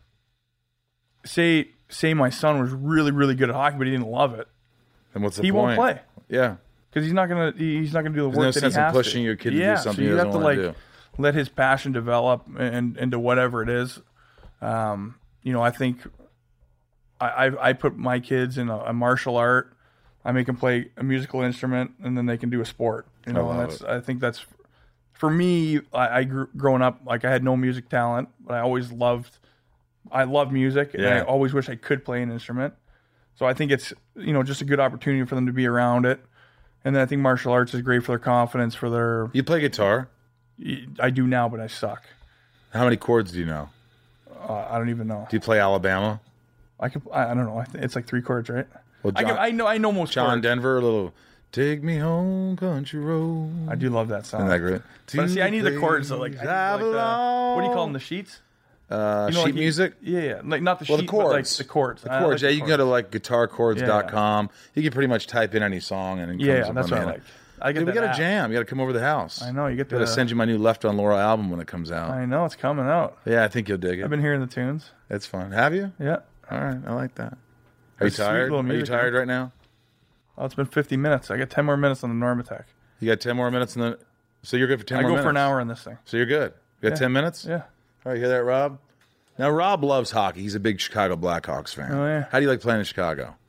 say say my son was really really good at hockey, but he didn't love it. And what's the he point? won't play. Yeah. Because he's not gonna he's not gonna do the There's work no that sense he in has pushing to. your kid to do yeah, something so he you doesn't have to wanna like do. let his passion develop and into whatever it is. Um, you know, I think I I, I put my kids in a, a martial art. I make them play a musical instrument, and then they can do a sport. You know, I and love that's it. I think that's for me. I, I grew growing up like I had no music talent, but I always loved I love music, and I Yeah. always wish I could play an instrument. So I think it's, you know, just a good opportunity for them to be around it. And then I think martial arts is great for their confidence, for their... You play guitar? I do now, but I suck. How many chords do you know? Uh, I don't even know. Do you play Alabama? I can. I I don't know. I th- It's like three chords, right? Well, I, John- can, I know. I know most John chords. Denver, a little "Take Me Home, Country Road." I do love that song. Isn't that great? But see, I need the chords. So like, I need I like the, what do you call them? The sheets? Uh, You know, sheet like you- music? Yeah, yeah. Like not the Well, the sheet, but like chords. the chords. The I chords. like Yeah, the you can go to like guitar chords dot com. You can pretty much type in any song and it Yeah, comes up. that's on what I there. like. I get Dude, we that got a app. jam. You got to come over to the house. I know, you get Got to the- send you my new Left on Laura album when it comes out. I know it's coming out. Yeah, I think you'll dig it. I've been hearing the tunes. It's fun. Have you? Yeah. All right, I like that. Are you It's sweet tired? little Are you music, tired man. right now? Oh, it's been fifty minutes. I got ten more minutes on the Normatec. You got ten more minutes in the. So you're good for ten I more go minutes. for an hour in this thing. So you're good. You got Yeah. ten minutes? Yeah. All right, you hear that, Rob? Now Rob loves hockey. He's a big Chicago Blackhawks fan. Oh, yeah. How do you like playing in Chicago?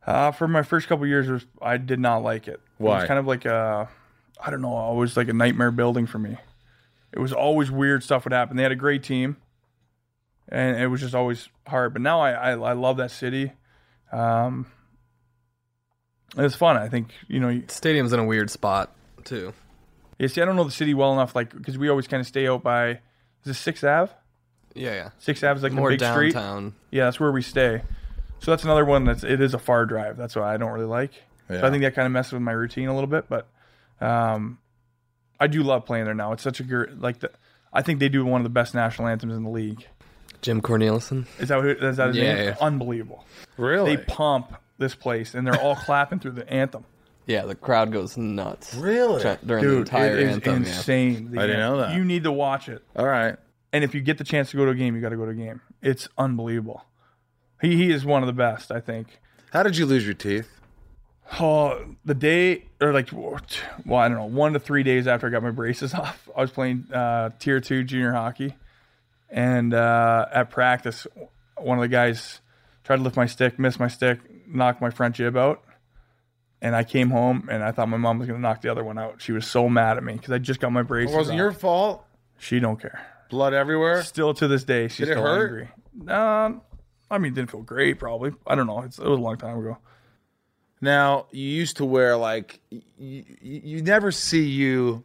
Uh, for my first couple of years, it was, I did not like it. Why? It was kind of like a, I don't know, always like a nightmare building for me. It was always weird stuff would happen. They had a great team, and it was just always hard. But now I I, I love that city. Um, it's fun. I think, you know. Stadium's in a weird spot, too. Yeah, see, I don't know the city well enough, like, because we always kind of stay out by, is this sixth Avenue? Yeah, yeah. sixth Avenue is like More the big downtown. street. Yeah, that's where we stay. So that's another one that's, it is a far drive. That's what I don't really like. Yeah. So I think that kind of messes with my routine a little bit, but um, I do love playing there now. It's such a good, like, the, I think they do one of the best national anthems in the league. Jim Cornelison. Is that, who, is that his yeah, name? Yeah. Unbelievable. Really? They pump this place, and they're all clapping through the anthem. Yeah, the crowd goes nuts. Really? Tra- during Dude, the entire it is anthem. insane. I didn't know that. You need to watch it. All right. And if you get the chance to go to a game, you got to go to a game. It's unbelievable. He he is one of the best, I think. How did you lose your teeth? Oh, the day, or like, well, I don't know, one to three days after I got my braces off, I was playing uh, tier two junior hockey. And uh, at practice, one of the guys tried to lift my stick, missed my stick, knocked my front jib out. And I came home, and I thought my mom was going to knock the other one out. She was so mad at me because I just got my braces It wasn't off. your fault? She don't care. Blood everywhere? Still to this day, she's Did it still hurt? angry. Um, I mean, it didn't feel great, probably. I don't know. It's, it was a long time ago. Now, you used to wear, like, you, you, you never see you...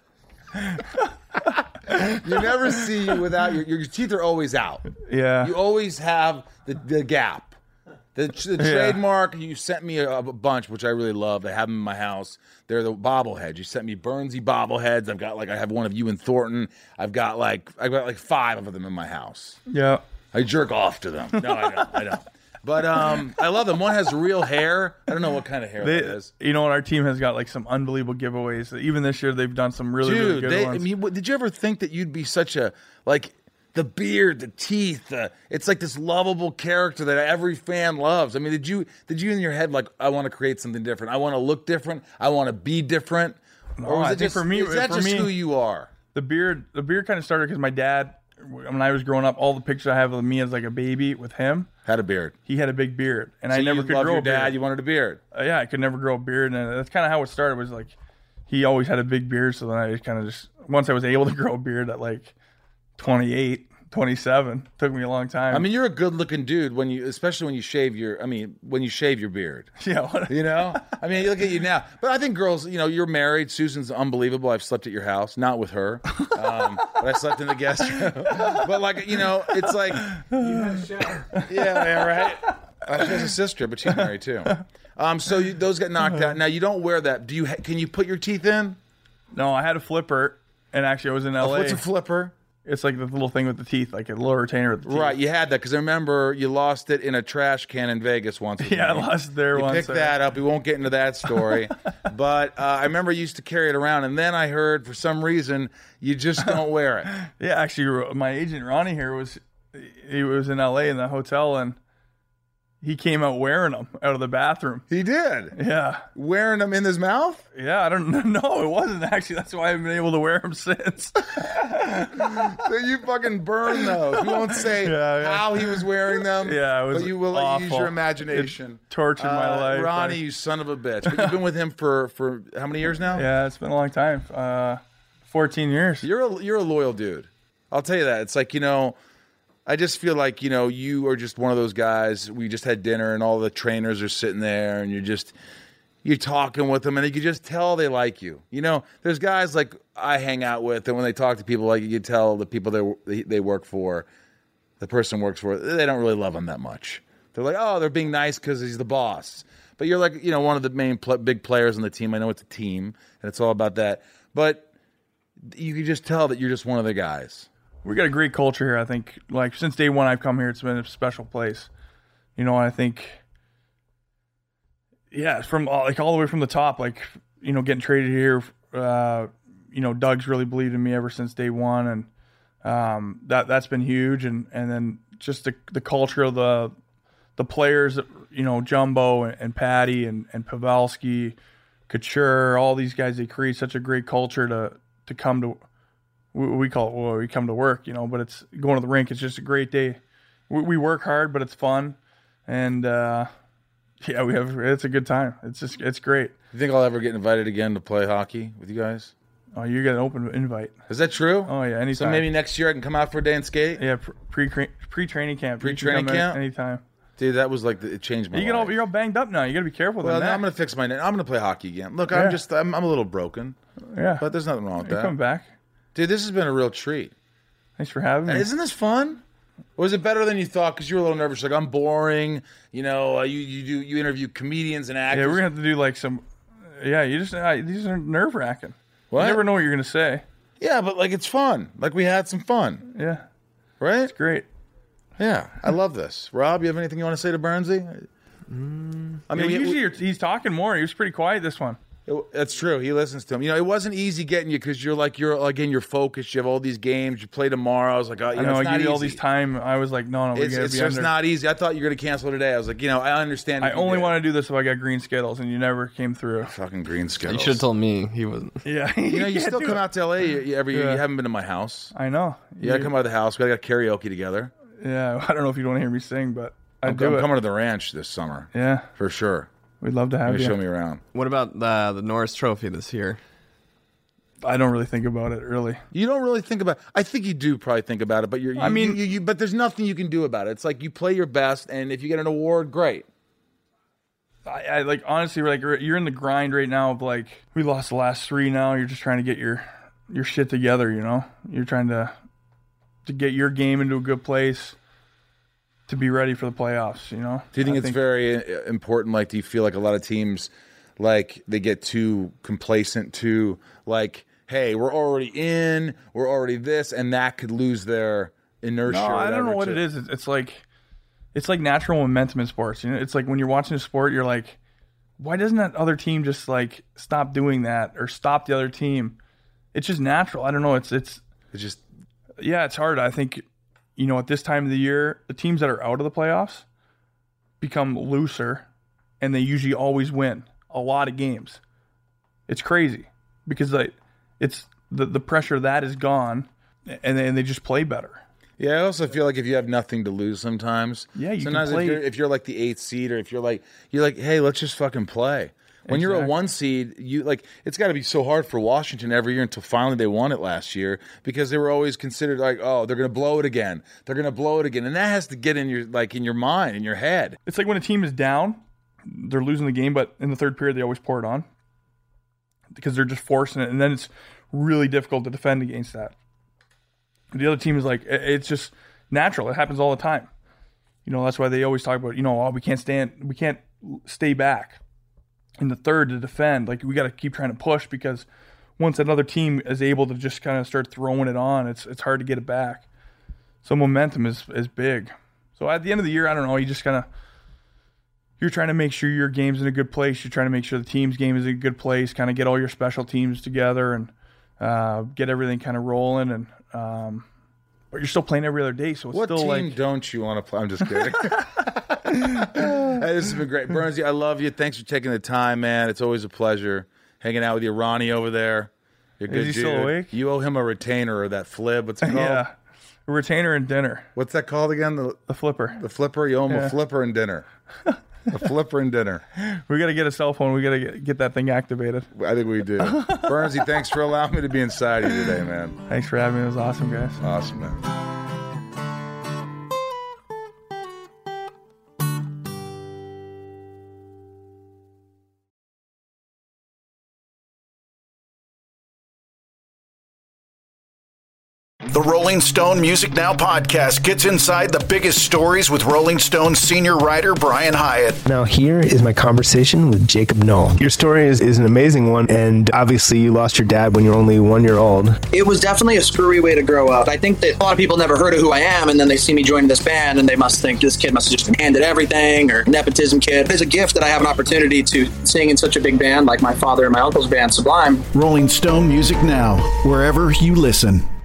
you never see you without... Your, your teeth are always out. Yeah. You always have the, the gap. The, the Yeah. trademark, you sent me a, a bunch, which I really love. I have them in my house. They're the bobbleheads. You sent me Burnsy bobbleheads. I've got, like, I have one of you and Thornton. I've got, like, I've got, like, five of them in my house. Yeah. I jerk off to them. No, I don't. I don't. But um, I love them. One has real hair. I don't know what kind of hair They, that is. you know what? Our team has got like some unbelievable giveaways. Even this year, they've done some really, Dude, really good they, ones. I mean, what, did you ever think that you'd be such a, like, the beard, the teeth, the, it's like this lovable character that every fan loves. I mean, did you, did you in your head, like, I want to create something different. I want to look different. I want to be different. No, or was I it think just, for me, is that for just me, who you are? The beard, the beard kind of started because my dad, when I was growing up, all the pictures I have of me as like a baby with him, had a beard. He had a big beard, and So I never you could loved grow your a beard. dad. You wanted a beard. Uh, yeah, I could never grow a beard, and that's kind of how it started. Was like he always had a big beard, so then I just kind of just once I was able to grow a beard at like twenty-eight, twenty-seven, took me a long time. I mean, you're a good-looking dude when you, especially when you shave your. I mean, when you shave your beard. Yeah, what, you know. I mean, look at you now. But I think girls, you know, you're married. Susan's unbelievable. I've slept at your house, not with her, um, but I slept in the guest room. But like, you know, it's like, yeah, yeah, right. Uh, she has a sister, but she's married too. Um, so you, those get knocked out. Now you don't wear that. Do you? Ha- can you put your teeth in? No, I had a flipper, and actually I was in L A. What's a flipper? It's like the little thing with the teeth, like a little retainer with the teeth. Right, you had that because I remember you lost it in a trash can in Vegas once. with Yeah, me. I lost it there you once. Pick that up. We won't get into that story. But uh, I remember you used to carry it around, and then I heard for some reason you just don't wear it. Yeah, actually, my agent Ronnie here was he was in L A in the hotel, and he came out wearing them out of the bathroom. He did. Yeah, wearing them in his mouth. Yeah, I don't know. It wasn't actually. That's why I've been able to wear them since. So you fucking burn those. We won't say Yeah, yeah. how he was wearing them. Yeah, it was but you will let you use awful. your imagination. It tortured my Uh, life. Ronnie, Like- you son of a bitch. But you've been with him for for how many years now? Yeah, it's been a long time. Uh, fourteen years. You're a, you're a loyal dude. I'll tell you that. It's like, you know, I just feel like, you know, you are just one of those guys. We just had dinner and all the trainers are sitting there and you're just, you're talking with them and you can just tell they like you. You know, there's guys like I hang out with and when they talk to people, like you can tell the people they they work for, the person works for, they don't really love him that much. They're like, oh, they're being nice because he's the boss. But you're like, you know, one of the main pl- big players on the team. I know it's a team and it's all about that. But you can just tell that you're just one of the guys. We got a great culture here. I think, like since day one I've come here, it's been a special place. You know, I think, yeah, from all, like all the way from the top, like you know, getting traded here. Uh, you know, Doug's really believed in me ever since day one, and um, that that's been huge. And and then just the the culture of the the players, you know, Jumbo and, and Patty and and Pavelski, Couture, all these guys. They create such a great culture to to come to. We call it, well, we come to work, you know, but it's going to the rink. It's just a great day. We, we work hard, but it's fun. And, uh, Yeah, we have. It's a good time. It's just it's great. You think I'll ever get invited again to play hockey with you guys? Oh, you get an open invite. Is that true? Oh yeah, anytime. So maybe next year I can come out for a day and skate. Yeah, pre pre training camp. Pre training camp. Anytime. Dude, that was like the, it changed my you life. Get all, you're all banged up now. You got to be careful. Well, with that. I'm going to fix my neck. I'm going to play hockey again. Look, Yeah. I'm just I'm, I'm a little broken. Yeah, but there's nothing wrong with you that. Come back, dude. This has been a real treat. Thanks for having me. Isn't this fun? Or was it better than you thought? Because you were a little nervous. Like I'm boring. You know, uh, you you do you interview comedians and actors. Yeah, we're gonna have to do like some. Yeah, you just uh, these are nerve wracking. What? You never know what you're gonna say. Yeah, but like it's fun. Like we had some fun. Yeah, right. It's great. Yeah, I love this. Rob, you have anything you want to say to Bernsey? Mm, I mean, yeah, we- usually you're, he's talking more. He was pretty quiet this one. It, that's true. He listens to him. You know, it wasn't easy getting you because you're like you're again you're focused. You have all these games. You play tomorrow. I was like, oh, you I know, know. it's I not give you all easy. these time. I was like, no, no, we It's, gotta it's be just under. not easy. I thought you were going to cancel today. I was like, you know, I understand. I if you only did. want to do this if I got green Skittles, and you never came through. Fucking green Skittles. You should have told me he wasn't. Yeah, You know, you still do come it. out to L A you- you- every year. Yeah. You haven't been to my house. I know. You gotta come out of the house. We gotta get karaoke together. Yeah, I don't know if you want to hear me sing, but I I'm, do I'm it. coming to the ranch this summer. Yeah, for sure. We'd love to have Maybe you. show me around. What about the the Norris Trophy this year? I don't really think about it, really. You don't really think about. I think you do probably think about it, but you're. You, I mean- you, you, you, but there's nothing you can do about it. It's like you play your best, and if you get an award, great. I, I like honestly, like you're in the grind right now of like we lost the last three. Now you're just trying to get your your shit together. You know, you're trying to to get your game into a good place to be ready for the playoffs. You know. Do you think I it's very uh, important? Like, do you feel like a lot of teams, like they get too complacent, too like, hey, we're already in, we're already this, and that could lose their inertia. No, or I don't know whatever what to- it is. It's, it's like it's like natural momentum in sports. You know, it's like when you're watching a sport, you're like, why doesn't that other team just like stop doing that or stop the other team? It's just natural. I don't know. It's it's It's just yeah, it's hard. I think you know at this time of the year, the teams that are out of the playoffs become looser, and they usually always win a lot of games. It's crazy because like it's the the pressure of that is gone, and then they just play better. Yeah, I also feel like if you have nothing to lose sometimes. Yeah, you can sometimes play- if you're if you're like the eighth seed, or if you're like you're like, hey, let's just fucking play. When you're a Exactly. one seed, you like it's got to be so hard for Washington every year until finally they won it last year because they were always considered like, oh, they're gonna blow it again, they're gonna blow it again, and that has to get in your like in your mind, in your head. It's like when a team is down, they're losing the game, but in the third period they always pour it on because they're just forcing it, and then it's really difficult to defend against that. The other team is like, it- it's just natural. It happens all the time. You know, that's why they always talk about, you know, oh, we can't stand, we can't stay back in the third to defend. Like, we got to keep trying to push because once another team is able to just kind of start throwing it on, it's it's hard to get it back. So momentum is is big. So at the end of the year, I don't know, you just kind of, you're trying to make sure your game's in a good place. You're trying to make sure the team's game is in a good place, kind of get all your special teams together and uh, get everything kind of rolling. And um, but you're still playing every other day, so it's What still team like, don't you want to play? I'm just kidding. Hey, this has been great. Bernsey, I love you. Thanks for taking the time, man. It's always a pleasure hanging out with you. Ronnie over there. You're a good Is he dude. still awake? You owe him a retainer or that flib. What's it called? yeah, a retainer and dinner, What's that called again? The, the flipper. the flipper? You owe him Yeah. a flipper and dinner. A flipper and dinner. We got to get a cell phone. We got to get, get that thing activated. I think we do. Bernsey, thanks for allowing me to be inside you today, man. Thanks for having me. It was awesome, guys. Awesome, man. The Rolling Stone Music Now podcast gets inside the biggest stories with Rolling Stone senior writer Brian Hyatt. Now here is my conversation with Jacob Knoll. Your story is, is an amazing one, and obviously you lost your dad when you were only one year old. It was definitely a screwy way to grow up. I think that a lot of people never heard of who I am, and then they see me joining this band, and they must think this kid must have just been handed everything, or nepotism kid. It's a gift that I have an opportunity to sing in such a big band like my father and my uncle's band, Sublime. Rolling Stone Music Now, wherever you listen.